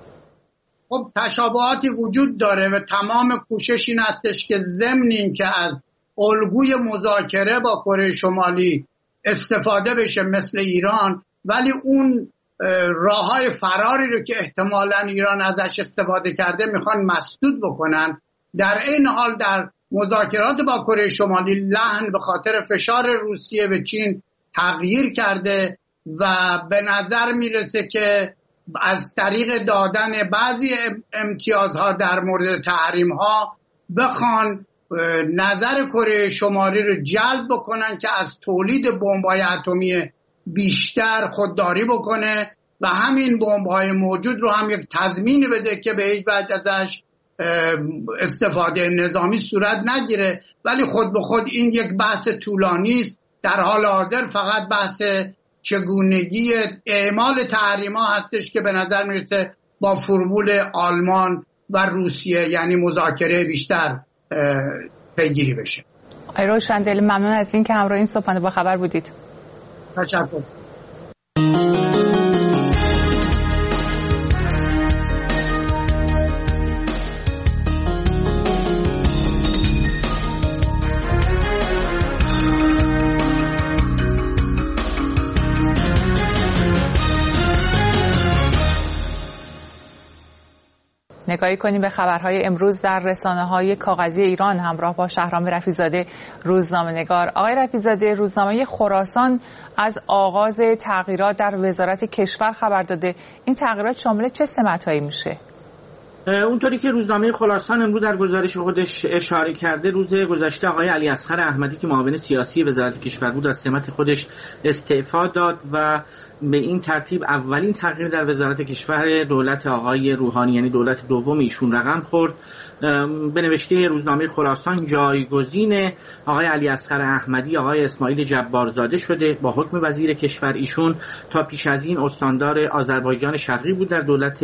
خب تشابهاتی وجود داره و تمام کوشش این هستش که ضمن این که از الگوی مذاکره با کره شمالی استفاده بشه مثل ایران، ولی اون راههای فراری رو که احتمالاً ایران ازش استفاده کرده میخوان مسدود بکنن. در این حال در مذاکرات با کره شمالی لحن به خاطر فشار روسیه و چین تغییر کرده و به نظر میرسه که از طریق دادن بعضی امتیازها در مورد تحریم‌ها بخوان نظر کره شمالی رو جلب بکنن که از تولید بمب‌های اتمی بیشتر خودداری بکنه و همین بمب‌های موجود رو هم یک تضمین بده که به هیچ وجه ازش استفاده نظامی صورت نگیره. ولی خود به خود این یک بحث طولانی است. در حال حاضر فقط بحث چگونگی اعمال تحریم‌ها هستش که به نظر میرسه با فرمول آلمان و روسیه یعنی مذاکره بیشتر پیگیری بشه. آقای روشندل ممنون از این که همراه این صبحانه با خبر بودید. تشکر. نگاهی کنیم به خبرهای امروز در رسانه‌های کاغذی ایران همراه با شهرام رفیع‌زاده روزنامه‌نگار. آقای رفیع‌زاده، روزنامه خراسان از آغاز تغییرات در وزارت کشور خبر داده. این تغییرات شامل چه سمت‌هایی میشه؟ اونطوری که روزنامه خراسان امروز در گزارش خودش اشاره کرده، روز گذشته آقای علیاصغر احمدی که معاون سیاسی وزارت کشور بود از سمت خودش استعفا داد و به این ترتیب اولین تغییر در وزارت کشور دولت آقای روحانی، یعنی دولت دوم ایشون رقم خورد. به نوشته روزنامه خراسان جایگزین آقای علیاصغر احمدی آقای اسماعیل جبارزاده شده با حکم وزیر کشور. ایشون تا پیش از این استاندار آذربایجان شرقی بود در دولت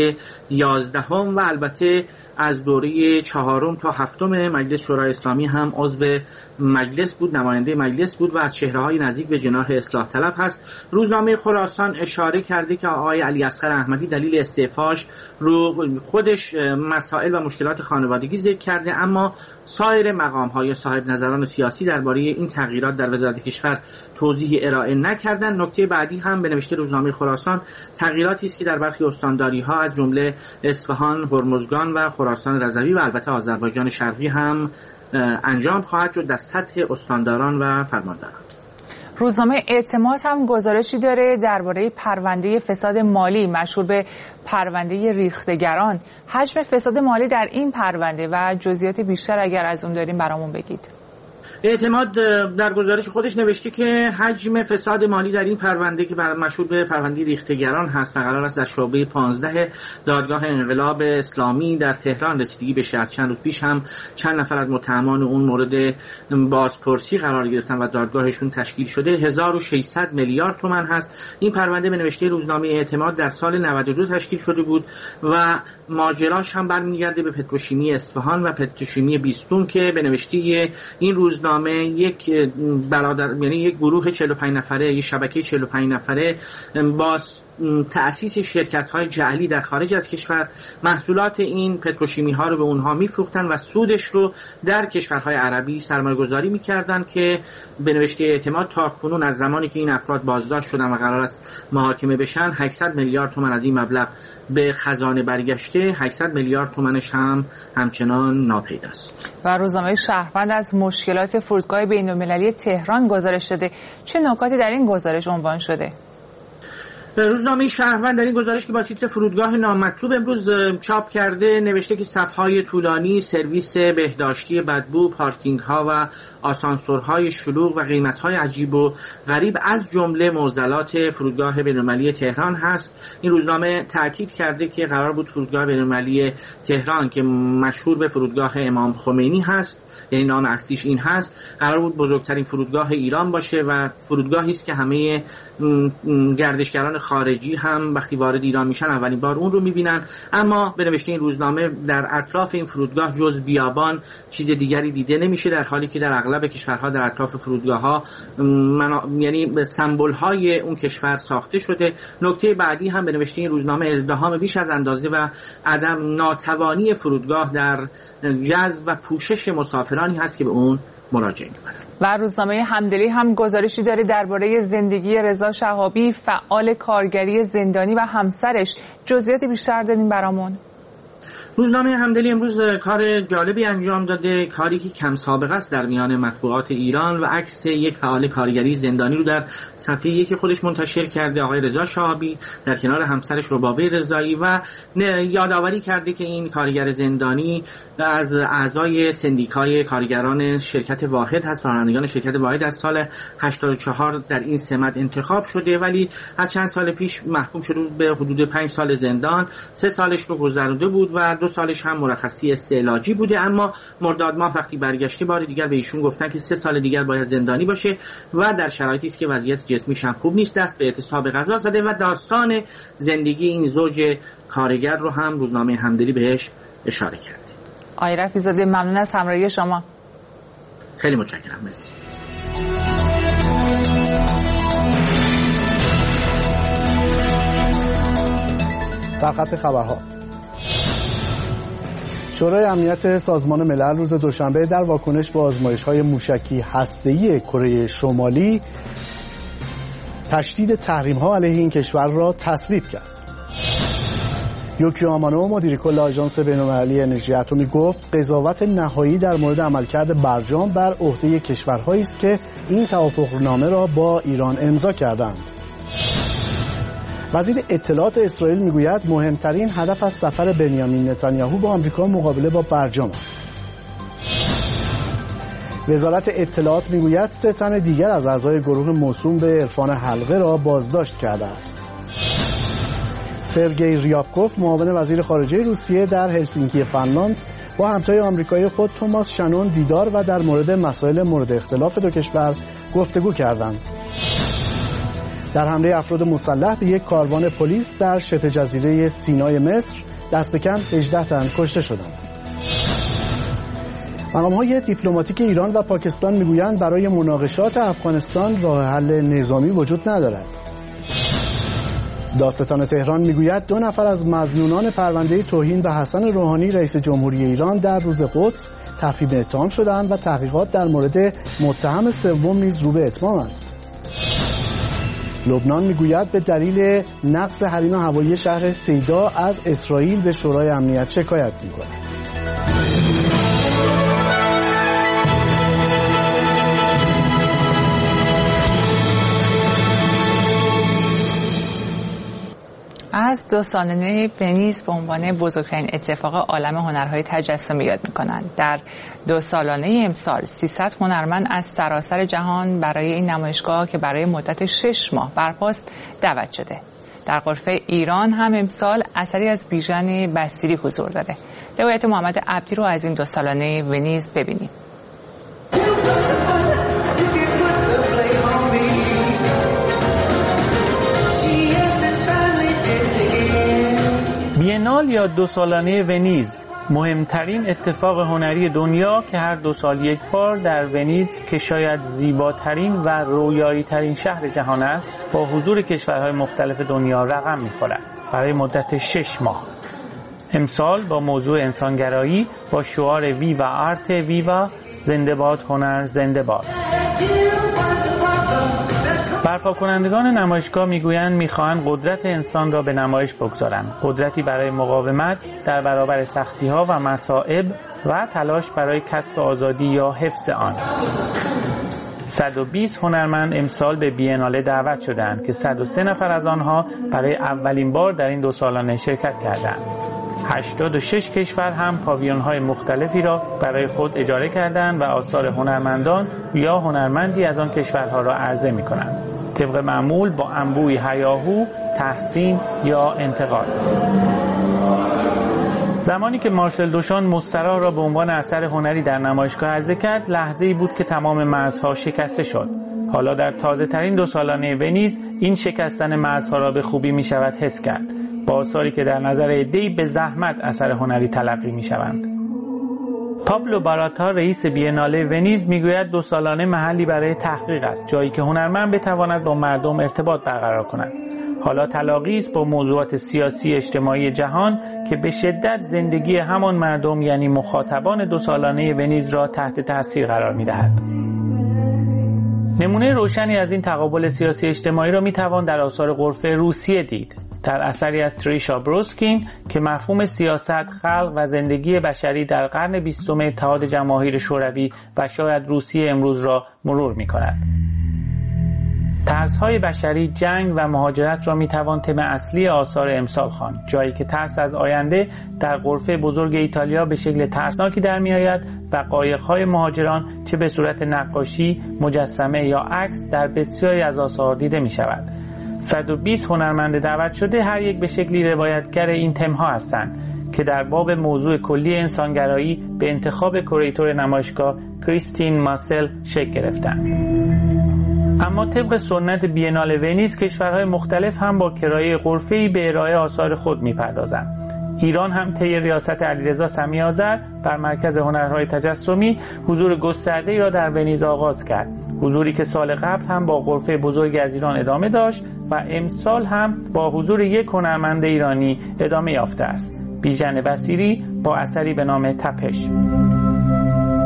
11 و البته از دوره 4 تا 7 مجلس شورای اسلامی هم عضو مجلس بود، نماینده مجلس بود و از چهره‌های نزدیک به جناح اصلاح طلب هست. روزنامه خراسان اشاره کرده که آقای علیاصغر احمدی دلیل استعفاش رو خودش مسائل و مشکلات خانوادگی ذکر کرده، اما سایر مقام‌ها یا صاحب نظران سیاسی درباره این تغییرات در وزارت کشور توضیحی ارائه نکردند. نکته بعدی هم به نوشته روزنامه خراسان تغییراتی است که در برخی استانداری‌ها از جمله اصفهان، هرمزگان و خراسان رضوی و البته آذربایجان شرقی هم انجام خواهد شد در سطح استانداران و فرمانداران. روزنامه اعتماد هم گزارشی داره درباره پرونده فساد مالی مشهور به پرونده ریختگران. حجم فساد مالی در این پرونده و جزئیات بیشتر اگر از اون داریم برامون بگید. اعتماد در گزارش خودش نوشته که حجم فساد مالی در این پرونده که مشهور به پرونده ریختگران هست و قرار است در شعبه 15 دادگاه انقلاب اسلامی در تهران رسیدگی بشه. از چند روز پیش هم چند نفر از متهمان اون مورد بازپرسی قرار گرفتن و دادگاهشون تشکیل شده. 1600 میلیارد تومان هست. این پرونده به نوشته روزنامه اعتماد در سال 92 تشکیل شده بود و ماجراش هم برمیگرده به پتروشیمی اصفهان و پتروشیمی بیستون که به نوشته این روزنامه یک یعنی یک گروه 45 نفره، یک شبکه 45 نفره با تأسیس شرکت‌های جعلی در خارج از کشور محصولات این پتروشیمی‌ها رو به اونها می‌فروختن و سودش رو در کشورهای عربی سرمایه‌گذاری می‌کردن که به نوشته اعتماد تاکنون از زمانی که این افراد بازداشت شدن و قرار است محاکمه بشن 800 میلیارد تومان از این مبلغ به خزانه برگشته، 800 میلیارد تومانش هم همچنان ناپیداست. و روزنامه شهروند از مشکلات فرودگاه بین‌المللی تهران گزارش شده. چه نکاتی در این گزارش عنوان شده؟ روزنامه شهروند در این گزارش که با تیتر فرودگاه نامطلوب امروز چاپ کرده نوشته که صف‌های طولانی، سرویس بهداشتی بدبو، پارکینگ‌ها و آسانسورهای شلوغ و قیمت‌های عجیب و غریب از جمله معضلات فرودگاه بین‌المللی تهران هست. این روزنامه تاکید کرده که قرار بود فرودگاه بین‌المللی تهران که مشهور به فرودگاه امام خمینی هست، یعنی نام اصلیش این هست، قرار بود بزرگترین فرودگاه ایران باشه و فرودگاهی است که همه گردشگران خارجی هم وقتی وارد ایران میشن اولین بار اون رو میبینن. اما به نوشته این روزنامه در اطراف این فرودگاه جز بیابان چیز دیگری دیده نمیشه، در حالی که در اغلب کشورها در اطراف فرودگاه‌ها یعنی سمبول‌های اون کشور ساخته شده. نکته بعدی هم به نوشته این روزنامه ازدحام بیش از اندازه و عدم ناتوانی فرودگاه در جذب و پوشش مسافرانی هست که به اون مراجعه می‌کنند. و روزنامه همدلی هم گزارشی داره درباره زندگی رضا شهابی، فعال کارگری زندانی و همسرش. جزئیات بیشتر دارین برامون؟ روزنامه همدلی امروز کار جالبی انجام داده، کاری که کم سابقه است در میان مطبوعات ایران و عکس یک فعال کارگری زندانی رو در صفحه 1 خودش منتشر کرده، آقای رضا شهابی در کنار همسرش ربابه رضایی، و یادآوری کرده که این کارگر زندانی از اعضای سندیکای کارگران شرکت واحد هست، رانندگان شرکت واحد از سال 84 در این سمت انتخاب شده، ولی از چند سال پیش محکوم شده به حدود 5 سال زندان. 3 سالش رو گذرونده بود و 2 سالش هم مرخصی استعلاجی بوده، اما مرداد ماه وقتی برگشته بار دیگر به ایشون گفتن که 3 سال دیگر باید زندانی باشه و در شرایطی است که وضعیت جسمیش هم خوب نیست، دست به اعتصاب غذا زده و داستان زندگی این زوج کارگر رو هم روزنامه همدلی بهش اشاره کرده. آقای رفیع‌زاده ممنون از همراهی شما. خیلی متشکرم. مرسی. سرخط خبرها. شورای امنیت سازمان ملل روز دوشنبه در واکنش به آزمایش‌های موشکی هسته‌ای کره شمالی تشدید تحریم‌ها علیه این کشور را تصویب کرد. یوکیو آمانو مدیر کل آژانس بین‌المللی انرژی اتمی گفت قضاوت نهایی در مورد عملکرد برجام بر عهده کشورهایی است که این توافقنامه را با ایران امضا کردند. وزیر اطلاعات اسرائیل میگوید مهمترین هدف از سفر بنیامین نتانیاهو با آمریکا مقابله با برجام است. وزارت اطلاعات میگوید 3 تن دیگر از اعضای گروه موسوم به عرفان حلقه را بازداشت کرده است. سرگئی ریابکوف معاون وزیر خارجه روسیه در هلسینکی فنلاند با همتای آمریکایی خود توماس شانون دیدار و در مورد مسائل مورد اختلاف دو کشور گفتگو کردند. در حمله افراد مسلح به یک کاروان پلیس در شبه جزیره سینای مصر دست کم 18 تن کشته شدند. مقام‌های دیپلماتیک ایران و پاکستان میگویند برای مناقشات افغانستان راه حل نظامی وجود ندارد. دادستان تهران میگوید 2 نفر از مظنونان پرونده توهین به حسن روحانی رئیس جمهوری ایران در روز قدس تفهیم اتهام شدند و تحقیقات در مورد متهم سوم نیز رو به اتمام است. لبنان میگوید به دلیل نقض حریم هوایی شهر سیدا از اسرائیل به شورای امنیت شکایت می‌کند. از 2 سالانه ونیز به عنوان بزرگترین اتفاق عالم هنرهای تجسمی یاد می‌کنند. در 2 سالانه امسال 300 هنرمند از سراسر جهان برای این نمایشگاه که برای مدت 6 ماه برپاست دعوت شده. در غرفه ایران هم امسال اثری از بیژن بصیری حضور داره. روایت محمد عبدی رو از این 2 سالانه ونیز ببینیم. بینال یا 2 سالانه ونیز مهمترین اتفاق هنری دنیا که هر 2 سال یک بار در ونیز که شاید زیباترین و رویایی ترین شهر جهان است با حضور کشورهای مختلف دنیا رقم می‌خورد برای مدت 6 ماه. امسال با موضوع انسانگرایی با شعار ویوا آرت ویوا زنده باد هنر زنده باد. برپا کنندگان نمایشگاه میگویند میخواهند قدرت انسان را به نمایش بگذارند، قدرتی برای مقاومت در برابر سختی‌ها و مصائب و تلاش برای کسب آزادی یا حفظ آن. 120 هنرمند امسال به بیناله دعوت شدند که 103 نفر از آنها برای اولین بار در این 2 سالانه شرکت کردند. 86 کشور هم پاویون‌های مختلفی را برای خود اجاره کردند و آثار هنرمندان یا هنرمندی از آن کشورها را عرضه می‌کنند. طبق معمول با انبوهی هیاهو، تحسین یا انتقاد. زمانی که مارسل دوشان مستراح را به عنوان اثر هنری در نمایشگاه عرضه کرد، لحظه‌ای بود که تمام مرزها شکسته شد. حالا در تازه‌ترین 2 سالانه ونیز این شکستن مرزها را به خوبی می‌شود حس کرد. با آثاری که در نظر عده‌ای به زحمت اثر هنری تلقی می‌شوند. پابلو باراتا رئیس بیناله ونیز میگوید 2 سالانه محلی برای تحقیق است، جایی که هنرمند بتواند با مردم ارتباط برقرار کند. حالا تلاقی است با موضوعات سیاسی اجتماعی جهان که به شدت زندگی همان مردم یعنی مخاطبان 2 سالانه ونیز را تحت تاثیر قرار می‌دهد. نمونه روشنی از این تقابل سیاسی اجتماعی را می‌توان در آثار غرفه روسیه دید. در اثری از تریشا بروسکین که مفهوم سیاست، خلق و زندگی بشری در قرن 20 اتحاد جماهیر شوروی و شاید روسیه امروز را مرور می‌کند. ترس‌های بشری، جنگ و مهاجرت را می‌توان تم اصلی آثار امسال خواند، جایی که ترس از آینده در غرفه بزرگ ایتالیا به شکل ترسناکی در می‌آید و قایق‌های مهاجران چه به صورت نقاشی، مجسمه یا عکس در بسیاری از آثار دیده می‌شود. 120 هنرمند دعوت شده هر یک به شکلی روایتگر این تم‌ها هستند که در باب موضوع کلی انسانگرایی به انتخاب کوریتور نمایشگاه کریستین ماسل شکل گرفتند. اما طبق سنت بینال ونیز کشورهای مختلف هم با کرایه غرفه‌ای به ارائه آثار خود می‌پردازند. ایران هم طی ریاست علیرضا سمیع‌آذر بر مرکز هنرهای تجسمی حضور گسترده‌ای را در ونیز آغاز کرد. حضوری که سال قبل هم با غرفه بزرگی از ایران ادامه داشت و امسال هم با حضور یک هنرمند ایرانی ادامه یافته است. بیژن بصیری با اثری به نام تپش.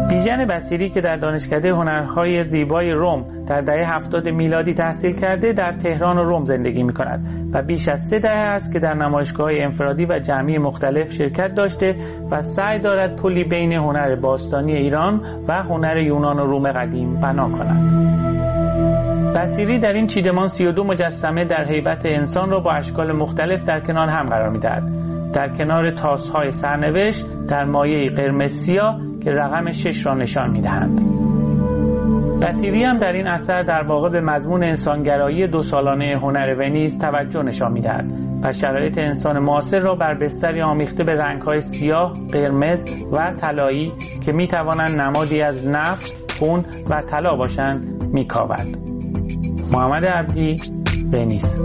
بیژن بصیری که در دانشکده هنرهای زیبای رم در دهه 70 میلادی تحصیل کرده در تهران و رم زندگی می‌کند و بیش از 3 دهه است که در نمایشگاه‌های انفرادی و جمعی مختلف شرکت داشته و سعی دارد پلی بین هنر باستانی ایران و هنر یونان و روم قدیم بنا کند. بصیری در این چیدمان 32 مجسمه در هیبت انسان را با اشکال مختلف در کنار هم قرار می‌دهد. در کنار تاس‌های سرنوشت در مایه قرمز سیاه که رقم 6 را نشان می‌دهند. بصیری هم در این اثر در واقع به مضمون انسانگرایی 2 سالانه هنر ونیز توجه نشان می‌دهد و شرایط انسان معاصر را بر بستری آمیخته به رنگ‌های سیاه، قرمز و طلایی که می‌توانند نمادی از نفت، خون و طلا باشند می‌کاود. محمد عبدی، ونیز.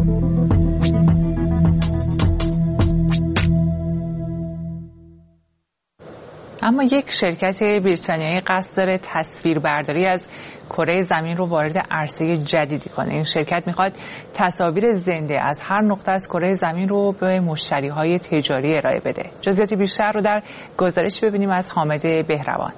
اما یک شرکت بریتانیایی قصد داره تصویربرداری از کره زمین رو وارد عرصه جدیدی کنه. این شرکت میخواد تصاویر زنده از هر نقطه از کره زمین رو به مشتریهای تجاری ارائه بده. جزئیات بیشتر رو در گزارش ببینیم از حامد بهروان.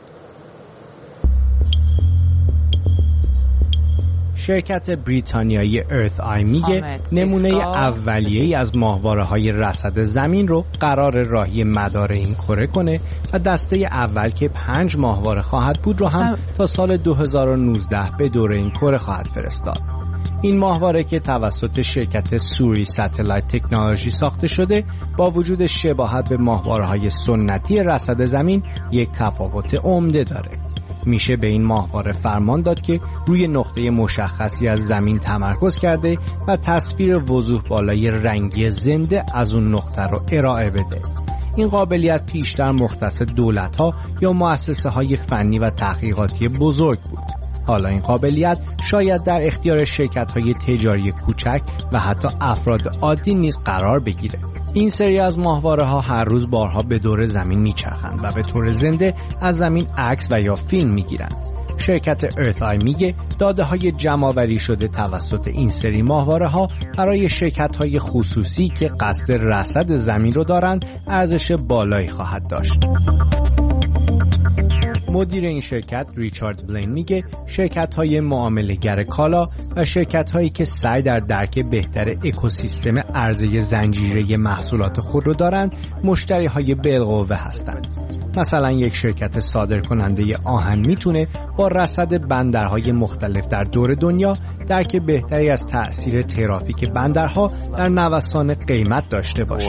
شرکت بریتانیایی ارث آی میگه نمونه اولیه‌ای از ماهواره‌های رصد زمین رو قرار راهی مدار این کره کنه و دسته اول که 5 ماهواره خواهد بود رو هم تا سال 2019 به دور این کره خواهد فرستاد. این ماهواره که توسط شرکت سوری ستلایت تکنولوژی ساخته شده با وجود شباهت به ماهواره‌های سنتی رصد زمین یک تفاوت عمده داره. میشه به این ماهواره فرمان داد که روی نقطه مشخصی از زمین تمرکز کرده و تصویر وضوح بالای رنگی زنده از اون نقطه رو ارائه بده. این قابلیت پیشتر مختص دولت‌ها یا مؤسسه‌های فنی و تحقیقاتی بزرگ بود. حالا این قابلیت شاید در اختیار شرکت‌های تجاری کوچک و حتی افراد عادی نیز قرار بگیره. این سری از ماهواره‌ها هر روز بارها به دور زمین میچرخند و به طور زنده از زمین عکس و یا فیلم میگیرند. شرکت ارث آی میگه داده‌های جمع‌آوری شده توسط این سری ماهواره‌ها برای شرکت‌های خصوصی که قصد رصد زمین رو دارند ارزش بالایی خواهد داشت. مدیر این شرکت ریچارد بلین میگه شرکت‌های معامله‌گر کالا و شرکت‌هایی که سعی در درک بهتر اکوسیستم عرضه زنجیره محصولات خود رو دارند مشتری‌های بالقوه هستند. مثلا یک شرکت صادرکننده آهن میتونه با رصد بندرهای مختلف در دور دنیا درک بهتری از تأثیر ترافیک بندرها در نوسان قیمت داشته باشه.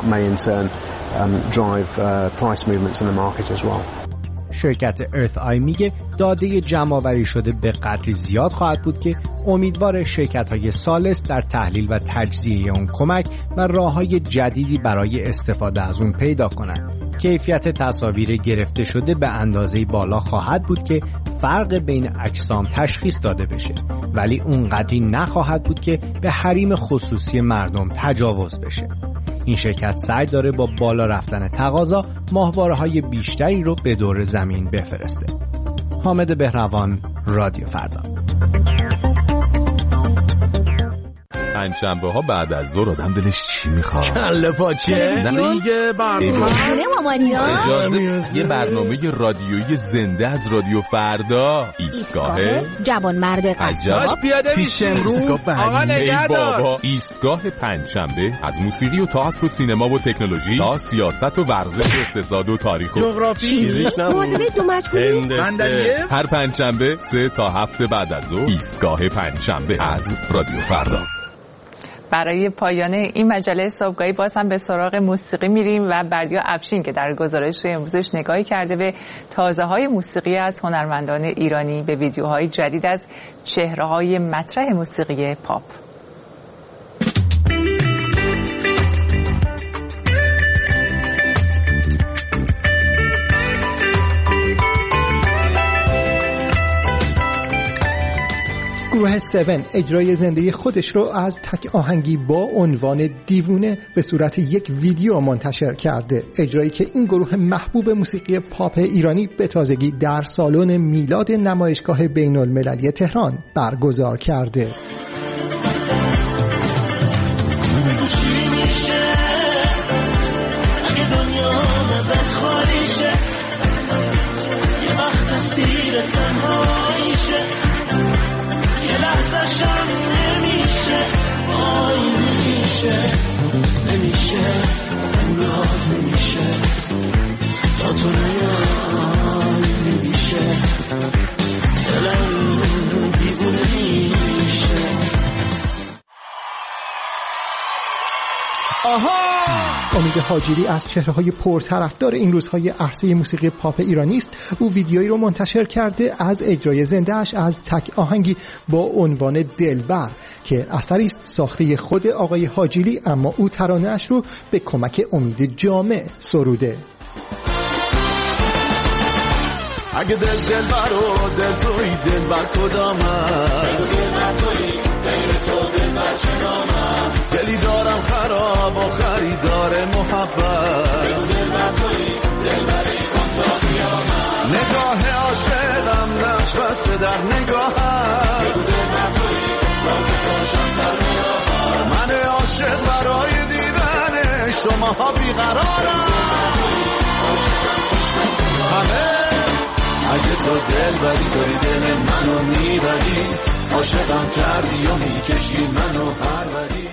شرکت ارث آی میگه داده جمع‌آوری شده به قدری زیاد خواهد بود که امیدوار شرکت‌های ثالث در تحلیل و تجزیه اون کمک و راه‌های جدیدی برای استفاده از اون پیدا کنند. کیفیت تصاویر گرفته شده به اندازه‌ای بالا خواهد بود که فرق بین اجسام تشخیص داده بشه، ولی اونقدری نخواهد بود که به حریم خصوصی مردم تجاوز بشه. این شرکت سعی داره با بالا رفتن تقاضا ماهواره‌های بیشتری رو به دور زمین بفرسته. حامد بهروان، رادیو فردا. پنجشنبه ها بعد از ظهر آدم دلش چی میخواد؟ کله پاچه؟ نه دیگه برنامه یه برنامه رادیویی زنده از رادیو فردا. ایستگاه جوان مرد قصاب پیاده پیش امروز آقا نگهدار. ایستگاه پنجشنبه از موسیقی و تئاتر و سینما و تکنولوژی تا سیاست و ورزش و اقتصاد و تاریخ و جغرافی هر پنجشنبه 3 تا 7 بعد از ظهر ایستگاه پنجشنبه از رادیو فردا. برای پایان این مجله صبحگاهی باز هم به سراغ موسیقی میریم و بردیا افشین که در گزارش امروزش نگاهی کرده به تازه‌های موسیقی از هنرمندان ایرانی به ویدیوهای جدید از چهره‌های مطرح موسیقی پاپ. گروه 7 اجرای زنده خودش رو از تک آهنگی با عنوان دیوونه به صورت یک ویدیو منتشر کرده. اجرایی که این گروه محبوب موسیقی پاپ ایرانی به تازگی در سالن میلاد نمایشگاه بین المللی تهران برگزار کرده. امید حاجیلی از چهره‌های پرطرفدار این روزهای عرصه موسیقی پاپ ایرانی است. او ویدیویی رو منتشر کرده از اجرای زنده‌اش از تک آهنگی با عنوان دلبر که اثری است ساخته خود آقای حاجیلی، اما او ترانه‌اش رو به کمک امید جامع سروده. اگه دلبر و دل توی دلبر کدامه، دلبر توی غیر تو دلبر چنامه، دلی دارم خراب و خریدار محبت، دلبر توی دلبر کن تا قیامت، نگاه عاشقم نقش بسته در نگاهم، دلبر توی راکت باشم سر نگاهم، من عاشق برای دیدن شماها بیقرارم، همه اگه تو دل بری داری دل منو میبری، عاشقم کردی و میکشی منو پروری.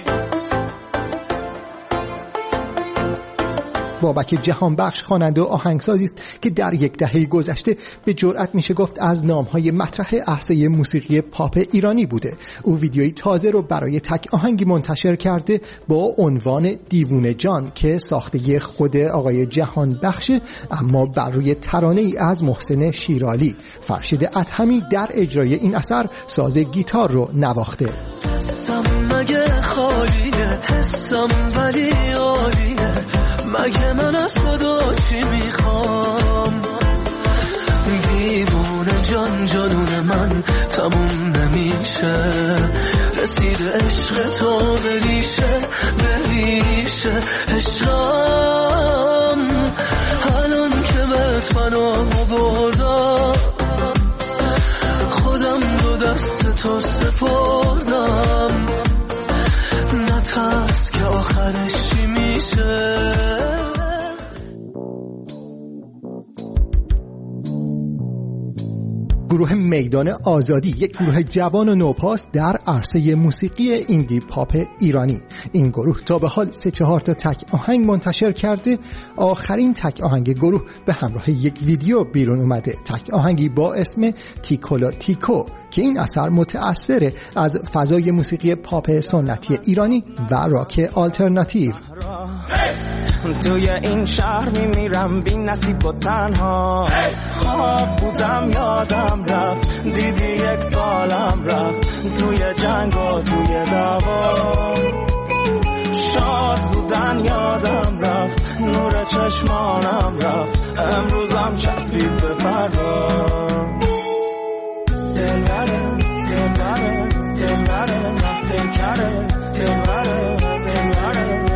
بابک جهانبخش خواننده و آهنگسازی است که در یک دهه گذشته به جرئت میشه گفت از نام‌های مطرح عرصه موسیقی پاپ ایرانی بوده. او ویدیویی تازه رو برای تک آهنگی منتشر کرده با عنوان دیوونه جان که ساخته خود آقای جهانبخش، اما بر روی ترانه‌ای از محسن شیرالی. فرشید ادهمی در اجرای این اثر ساز گیتار رو نواخته. مگه خالیه حسم ولی عالیه، مگه من از خدا چی میخوام، دیوونه جان جانون من تموم نمیشه، رسید عشق تو بریشه بریشه عشقم، الان که بهت فنا بردم خودم دو دست تو سپردم، نترس که آخرش چی میشه. گروه میدان آزادی یک گروه جوان و نوپاس در عرصه موسیقی ایندی پاپ ایرانی. این گروه تا به حال 3-4 تا تک آهنگ منتشر کرده. آخرین تک آهنگ گروه به همراه یک ویدیو بیرون اومده، تک آهنگی با اسم تیکولا تیکو که این اثر متأثر از فضای موسیقی پاپ سنتی ایرانی و راک آلترناتیو. توی این شهر میمیرم بی نصیب و تنها، خواب بودم یادم رفت، دیدی 1 سالم رفت، توی جنگ و توی دعوا، شاد بودن یادم رفت، نور چشمانم رفت، امروزم چسبید به پروا، دلبره دلبره دلبره محفکره دلبره دلبره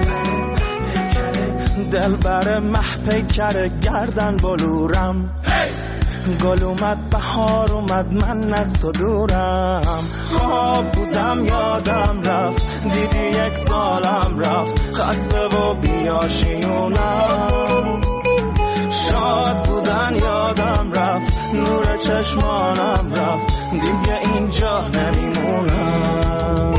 دلبر محپیکر گردن بلورم، گل اومد بهار اومد من از تو دورم، خواب بودم یادم رفت، دیدی 1 سالم رفت، خسته و بیاشیونم، شاد بودن یادم رفت، نور چشمانم رفت، دیگه اینجا نمیمونم.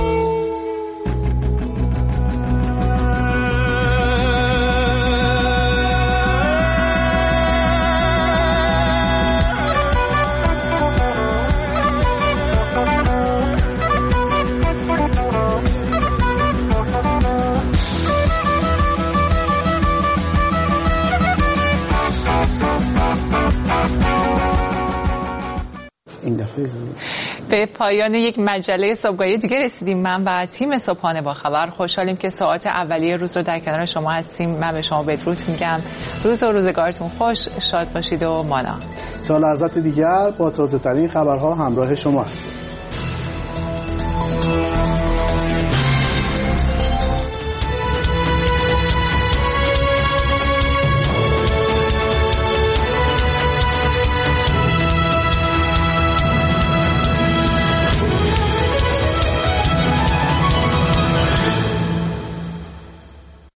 به پایان یک مجله صبحگاهی دیگه رسیدیم. من و تیم صبحانه با خبر خوشحالیم که ساعات اولیه روز رو در کنار شما هستیم. من به شما بدرود میگم. روز و روزگارتون خوش، شاد باشید و مانا. تا لحظات دیگر با تازه ترین خبرها همراه شما هستیم.